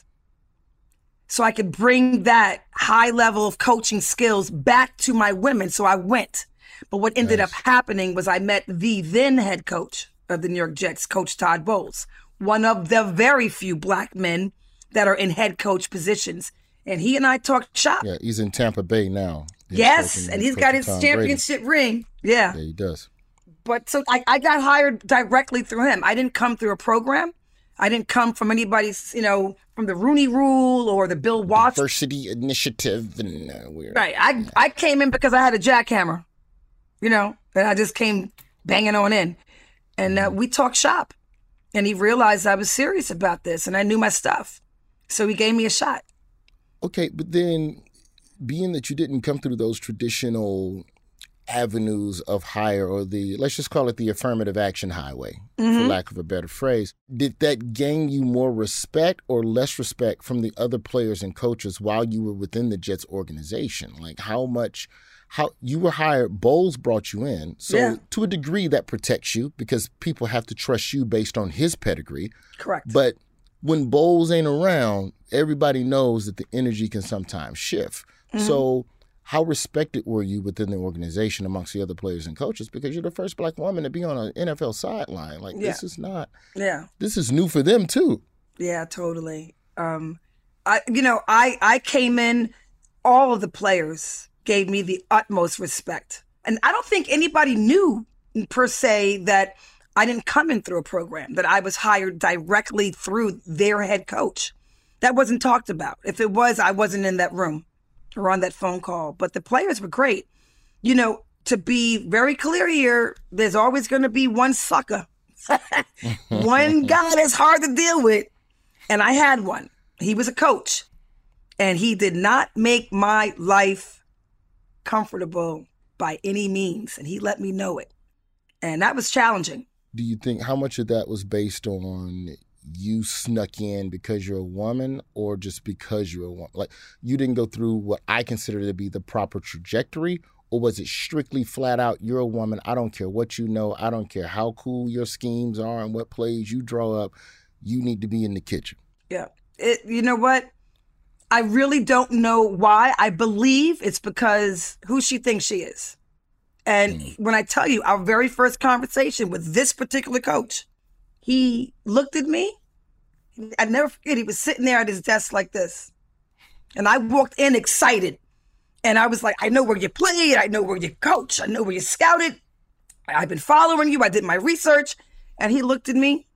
So I could bring that high level of coaching skills back to my women. So I went. But what ended nice. up happening was I met the then head coach of the New York Jets, Coach Todd Bowles, one of the very few black men that are in head coach positions. And he and I talked shop. Yeah, he's in Tampa Bay now. He's yes, and he's got his Tom championship Brady. ring. Yeah. Yeah, he does. But so I, I got hired directly through him. I didn't come through a program. I didn't come from anybody's, you know, from the Rooney Rule or the Bill Watts. Diversity Initiative. And, uh, weird. Right. I, yeah. I came in because I had a jackhammer, you know, and I just came banging on in. And uh, we talked shop. And he realized I was serious about this and I knew my stuff. So he gave me a shot. Okay, but then being that you didn't come through those traditional avenues of hire or the, let's just call it the affirmative action highway, mm-hmm. for lack of a better phrase, did that gain you more respect or less respect from the other players and coaches while you were within the Jets organization? Like how much, how you were hired, Bowles brought you in. So yeah. to a degree that protects you because people have to trust you based on his pedigree. Correct. But when Bowles ain't around, everybody knows that the energy can sometimes shift. Mm-hmm. So how respected were you within the organization amongst the other players and coaches? Because you're the first black woman to be on an N F L sideline. Like, yeah. this is not, yeah. this is new for them too. Yeah, totally. Um, I, you know, I, I came in, all of the players gave me the utmost respect. And I don't think anybody knew per se that I didn't come in through a program, that I was hired directly through their head coach. That wasn't talked about. If it was, I wasn't in that room or on that phone call. But the players were great. You know, to be very clear here, there's always going to be one sucker. One guy that's hard to deal with. And I had one. He was a coach. And he did not make my life comfortable by any means. And he let me know it. And that was challenging. Do you think how much of that was based on you snuck in because you're a woman or just because you're a woman? Like, you didn't go through what I consider to be the proper trajectory, or was it strictly flat out, you're a woman, I don't care what you know, I don't care how cool your schemes are and what plays you draw up, you need to be in the kitchen? Yeah. It, you know what? I really don't know why. I believe it's because who she thinks she is. And mm. when I tell you, our very first conversation with this particular coach, he looked at me. I never forget, he was sitting there at his desk like this. And I walked in excited. And I was like, I know where you played. I know where you coach. I know where you scouted. I've been following you. I did my research. And he looked at me.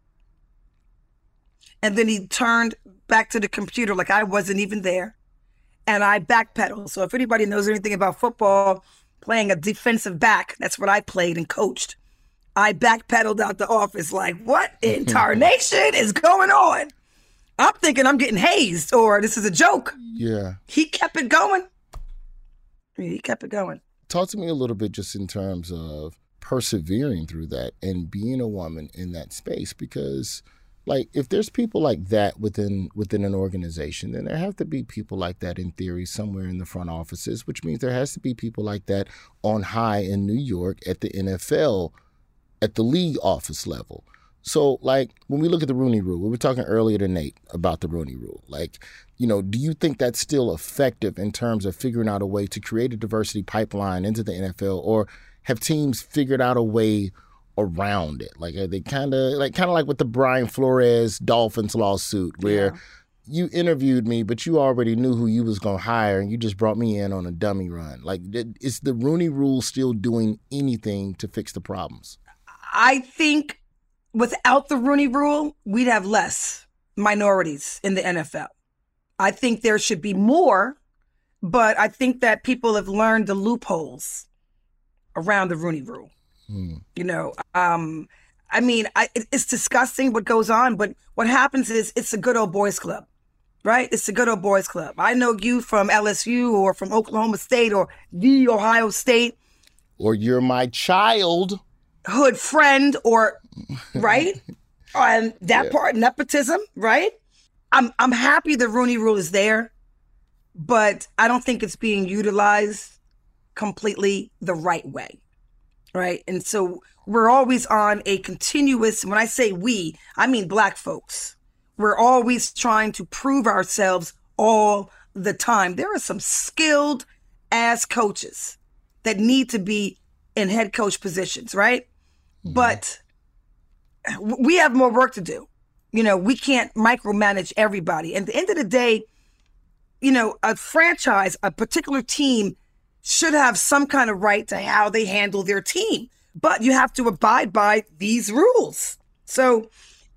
And then he turned back to the computer like I wasn't even there. And I backpedaled. So if anybody knows anything about football, playing a defensive back, that's what I played and coached. I backpedaled out the office like, what in tarnation is going on? I'm thinking I'm getting hazed or this is a joke. Yeah. He kept it going. He kept it going. Talk to me a little bit just in terms of persevering through that and being a woman in that space, because like if there's people like that within within an organization, then there have to be people like that in theory somewhere in the front offices, which means there has to be people like that on high in New York at the N F L, at the league office level. So, like, when we look at the Rooney Rule, we were talking earlier to Nate about the Rooney Rule. Like, you know, do you think that's still effective in terms of figuring out a way to create a diversity pipeline into the N F L, or have teams figured out a way around it? Like, are they kind of like kind of like with the Brian Flores Dolphins lawsuit, where yeah. you interviewed me, but you already knew who you was gonna hire, and you just brought me in on a dummy run? Like, is the Rooney Rule still doing anything to fix the problems? I think without the Rooney Rule, we'd have less minorities in the N F L. I think there should be more, but I think that people have learned the loopholes around the Rooney Rule. Hmm. You know, um, I mean, I, it's disgusting what goes on, but what happens is it's a good old boys club, right? It's the good old boys club. I know you from L S U or from Oklahoma State or the Ohio State. Or you're my child. Hood friend or, right? And that yeah. part, nepotism, right? I'm I'm happy the Rooney Rule is there, but I don't think it's being utilized completely the right way, right? And so we're always on a continuous, when I say we, I mean Black folks. We're always trying to prove ourselves all the time. There are some skilled ass coaches that need to be in head coach positions, right? Mm-hmm. But we have more work to do. You know, we can't micromanage everybody. And at the end of the day, you know, a franchise, a particular team should have some kind of right to how they handle their team. But you have to abide by these rules. So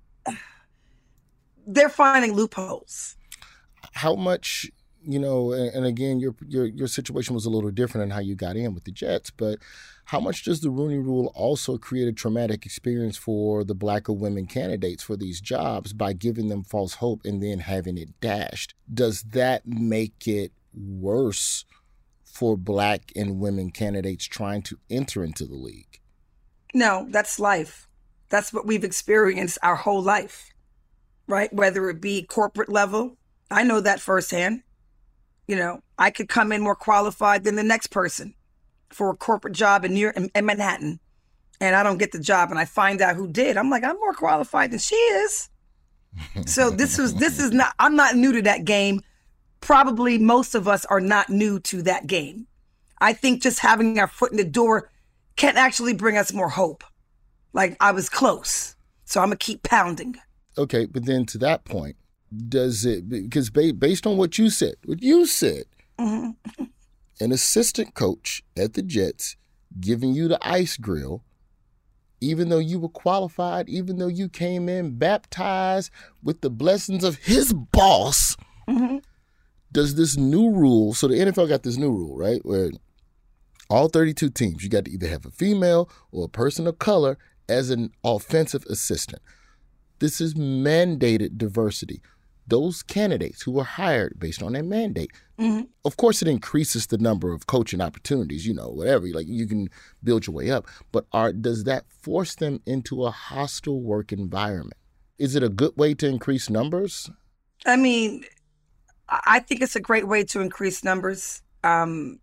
they're finding loopholes. How much, you know, and, and again, your your your situation was a little different in how you got in with the Jets, but how much does the Rooney Rule also create a traumatic experience for the Black or women candidates for these jobs by giving them false hope and then having it dashed? Does that make it worse for Black and women candidates trying to enter into the league? No, that's life. That's what we've experienced our whole life, right? Whether it be corporate level, I know that firsthand. You know, I could come in more qualified than the next person for a corporate job in, New York, in, in Manhattan, and I don't get the job, and I find out who did. I'm like, I'm more qualified than she is. So this was, this is not, I'm not new to that game. Probably most of us are not new to that game. I think just having our foot in the door can actually bring us more hope. Like, I was close, so I'm gonna keep pounding. Okay, but then to that point, does it, because based on what you said, what you said, mm-hmm. an assistant coach at the Jets giving you the ice grill, even though you were qualified, even though you came in baptized with the blessings of his boss, mm-hmm. does this new rule, so the N F L got this new rule, right, where all thirty-two teams, you got to either have a female or a person of color as an offensive assistant. This is mandated diversity. Those candidates who were hired based on that mandate, mm-hmm. of course it increases the number of coaching opportunities, you know, whatever, like you can build your way up. But are, does that force them into a hostile work environment? Is it a good way to increase numbers? I mean, I think it's a great way to increase numbers. Um,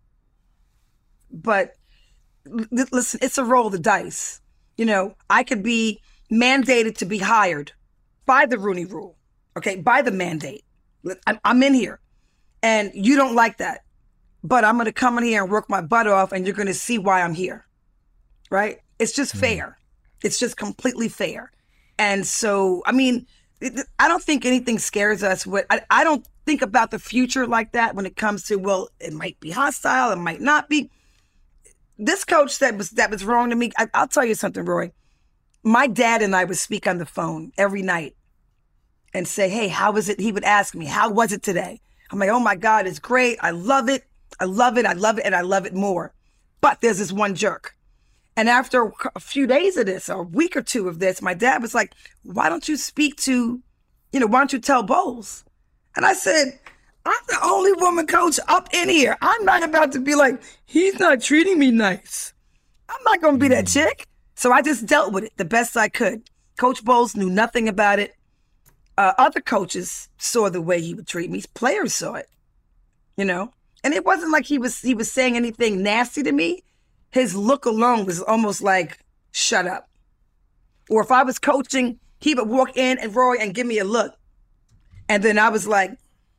but l- listen, it's a roll of the dice. You know, I could be mandated to be hired by the Rooney Rule. Okay, by the mandate. I'm in here and you don't like that, but I'm going to come in here and work my butt off and you're going to see why I'm here, right? It's just mm-hmm. fair. It's just completely fair. And so, I mean, it, I don't think anything scares us. What I, I don't think about the future like that when it comes to, well, it might be hostile, it might not be. This coach that was, that was wrong to me, I, I'll tell you something, Roy. My dad and I would speak on the phone every night and say, hey, how was it? He would ask me, how was it today? I'm like, oh my God, it's great. I love it. I love it. I love it. And I love it more. But there's this one jerk. And after a few days of this, or a week or two of this, my dad was like, why don't you speak to, you know, why don't you tell Bowles? And I said, I'm the only woman coach up in here. I'm not about to be like, he's not treating me nice. I'm not going to be that chick. So I just dealt with it the best I could. Coach Bowles knew nothing about it. Uh, other coaches saw the way he would treat me. Players saw it, you know? And it wasn't like he was he was saying anything nasty to me. His look alone was almost like, shut up. Or if I was coaching, he would walk in and Roy and give me a look. And then I was like.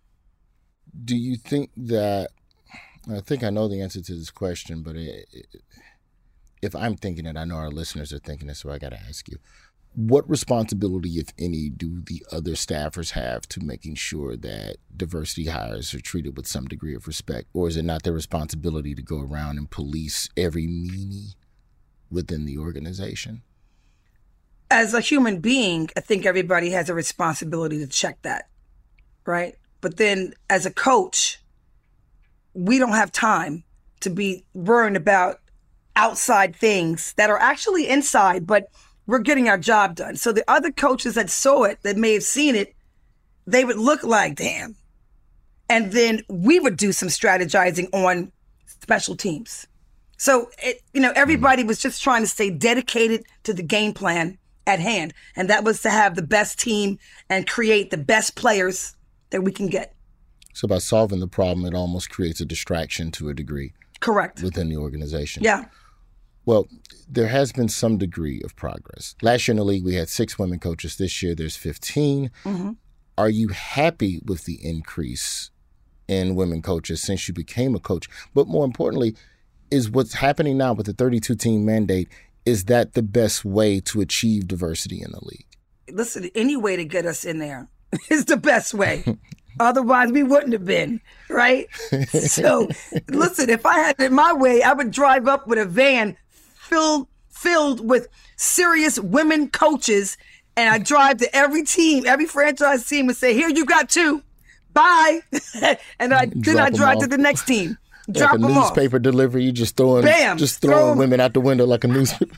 Do you think that, I think I know the answer to this question, but it, it, if I'm thinking it, I know our listeners are thinking it, so I got to ask you. What responsibility, if any, do the other staffers have to making sure that diversity hires are treated with some degree of respect? Or is it not their responsibility to go around and police every meanie within the organization? As a human being, I think everybody has a responsibility to check that, right? But then as a coach, we don't have time to be worrying about outside things that are actually inside, but we're getting our job done. So the other coaches that saw it, that may have seen it, they would look like, damn, And then we would do some strategizing on special teams. So, it, you know, everybody was just trying to stay dedicated to the game plan at hand. And that was to have the best team and create the best players that we can get. So by solving the problem, it almost creates a distraction to a degree. Correct. Within the organization. Yeah. Well, there has been some degree of progress. Last year in the league, we had six women coaches. This year, there's fifteen. Mm-hmm. Are you happy with the increase in women coaches since you became a coach? But more importantly, is what's happening now with the thirty-two team mandate, is that the best way to achieve diversity in the league? Listen, any way to get us in there is the best way. Otherwise, we wouldn't have been, right? So, listen, if I had it my way, I would drive up with a van filled filled with serious women coaches, and I drive to every team, every franchise team, and say, "Here, you got two. Bye." And I then I drive to the next team. Drop like a them newspaper off. delivery, you just throwing, Bam, just throwing throw women out the window like a newspaper.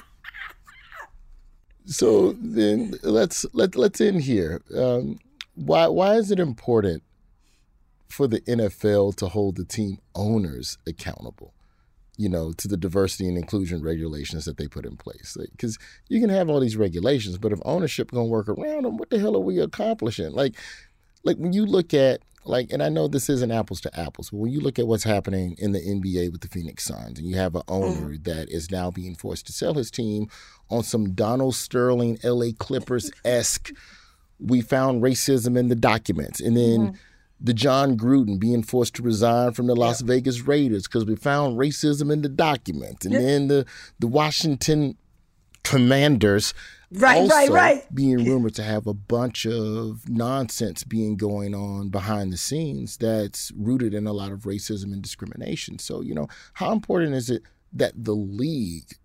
So then let's let let's end here. Um, why why is it important for the N F L to hold the team owners accountable, you know, to the diversity and inclusion regulations that they put in place? Because like, you can have all these regulations, but if ownership gonna work around them, what the hell are we accomplishing? Like, like when you look at Like, and I know this isn't apples to apples, but when you look at what's happening in the N B A with the Phoenix Suns, and you have an owner mm. that is now being forced to sell his team on some Donald Sterling, L A Clippers-esque, we found racism in the documents, and then mm. the John Gruden being forced to resign from the Las yeah. Vegas Raiders because we found racism in the documents, and yeah. then the, the Washington Commanders Right, also right, right. being rumored to have a bunch of nonsense being going on behind the scenes that's rooted in a lot of racism and discrimination. So, you know, how important is it that the league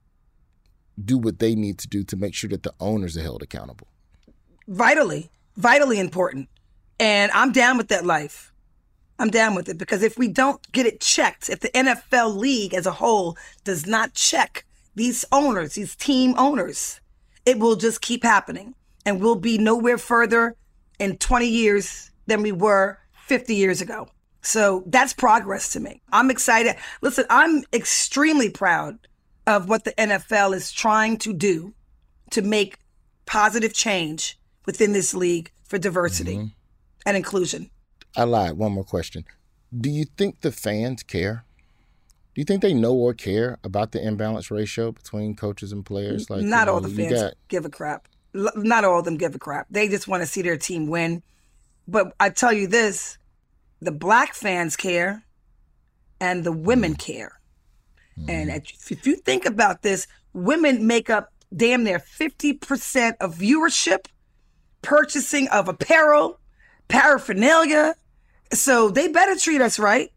do what they need to do to make sure that the owners are held accountable? Vitally, vitally important. And I'm down with that life. I'm down with it because if we don't get it checked, if the N F L league as a whole does not check these owners, these team owners, it will just keep happening, and we'll be nowhere further in twenty years than we were fifty years ago. So that's progress to me. I'm excited. Listen, I'm extremely proud of what the N F L is trying to do to make positive change within this league for diversity mm-hmm. and inclusion. I lied. One more question. Do you think the fans care? Do you think they know or care about the imbalance ratio between coaches and players? Like, Not you know, all the fans got... give a crap. L- not all of them give a crap. They just want to see their team win. But I tell you this, the black fans care and the women mm. care. Mm. And if you think about this, women make up damn near fifty percent of viewership, purchasing of apparel, paraphernalia. So they better treat us right.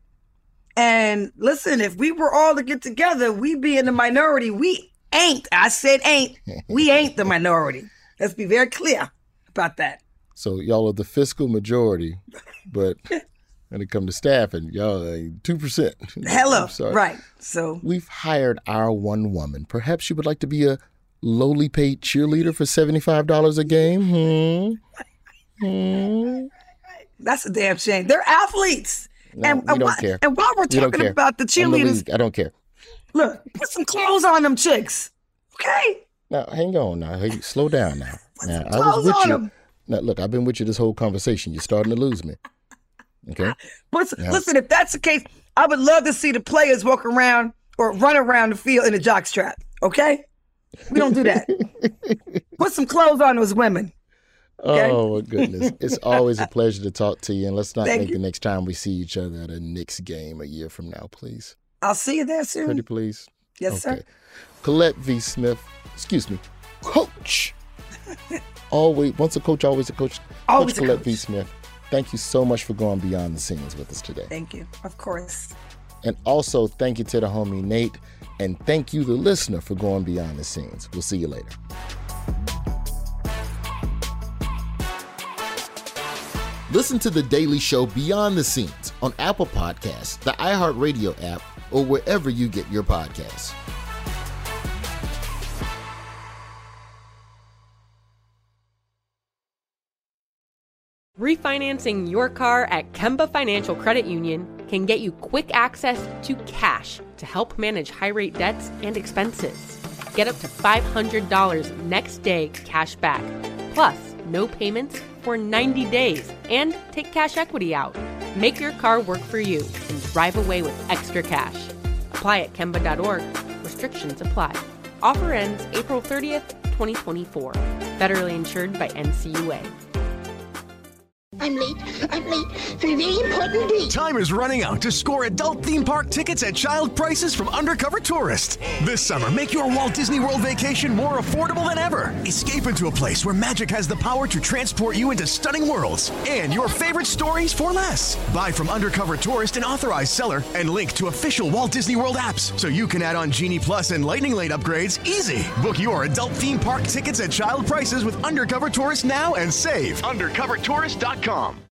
And listen, if we were all to get together, we'd be in the minority. We ain't. I said ain't. We ain't the minority. Let's be very clear about that. So y'all are the fiscal majority, but when it comes to staffing, y'all are two percent. Hello. Right. So we've hired our one woman. Perhaps you would like to be a lowly paid cheerleader for seventy-five dollars a game? Hmm? Hmm? That's a damn shame. They're athletes. No, and, we and, don't why, care. and while we're talking about the cheerleaders, the I don't care. Look, put some clothes on them chicks, okay? Now, hang on now. Hey, slow down now. Put now some I was with on you. them. Now, look, I've been with you this whole conversation. You're starting to lose me. Okay? But now, listen, if that's the case, I would love to see the players walk around or run around the field in a jockstrap, okay? We don't do that. Put some clothes on those women. Okay. Oh, my goodness. It's always a pleasure to talk to you. And let's not Thank think you. the next time we see each other at a Knicks game a year from now, please. I'll see you there soon. Pretty please. Yes, okay. sir. Colette V. Smith, excuse me, coach. Always, once a coach, always a coach. Always Coach a Colette coach. V. Smith, thank you so much for going beyond the scenes with us today. Thank you. Of course. And also, thank you to the homie Nate. And thank you, the listener, for going beyond the scenes. We'll see you later. Listen to The Daily Show Beyond the Scenes on Apple Podcasts, the iHeartRadio app, or wherever you get your podcasts. Refinancing your car at Kemba Financial Credit Union can get you quick access to cash to help manage high-rate debts and expenses. Get up to five hundred dollars next day cash back, plus no payments for ninety days, and take cash equity out. Make your car work for you and drive away with extra cash. Apply at Kemba dot org. Restrictions apply. Offer ends April thirtieth, twenty twenty-four. Federally insured by N C U A. I'm late. I'm late for a very important date. Time is running out to score adult theme park tickets at child prices from Undercover Tourist. This summer, make your Walt Disney World vacation more affordable than ever. Escape into a place where magic has the power to transport you into stunning worlds and your favorite stories for less. Buy from Undercover Tourist, an authorized seller, and link to official Walt Disney World apps so you can add on Genie Plus and Lightning Lane upgrades easy. Book your adult theme park tickets at child prices with Undercover Tourist now and save. undercover tourist dot com.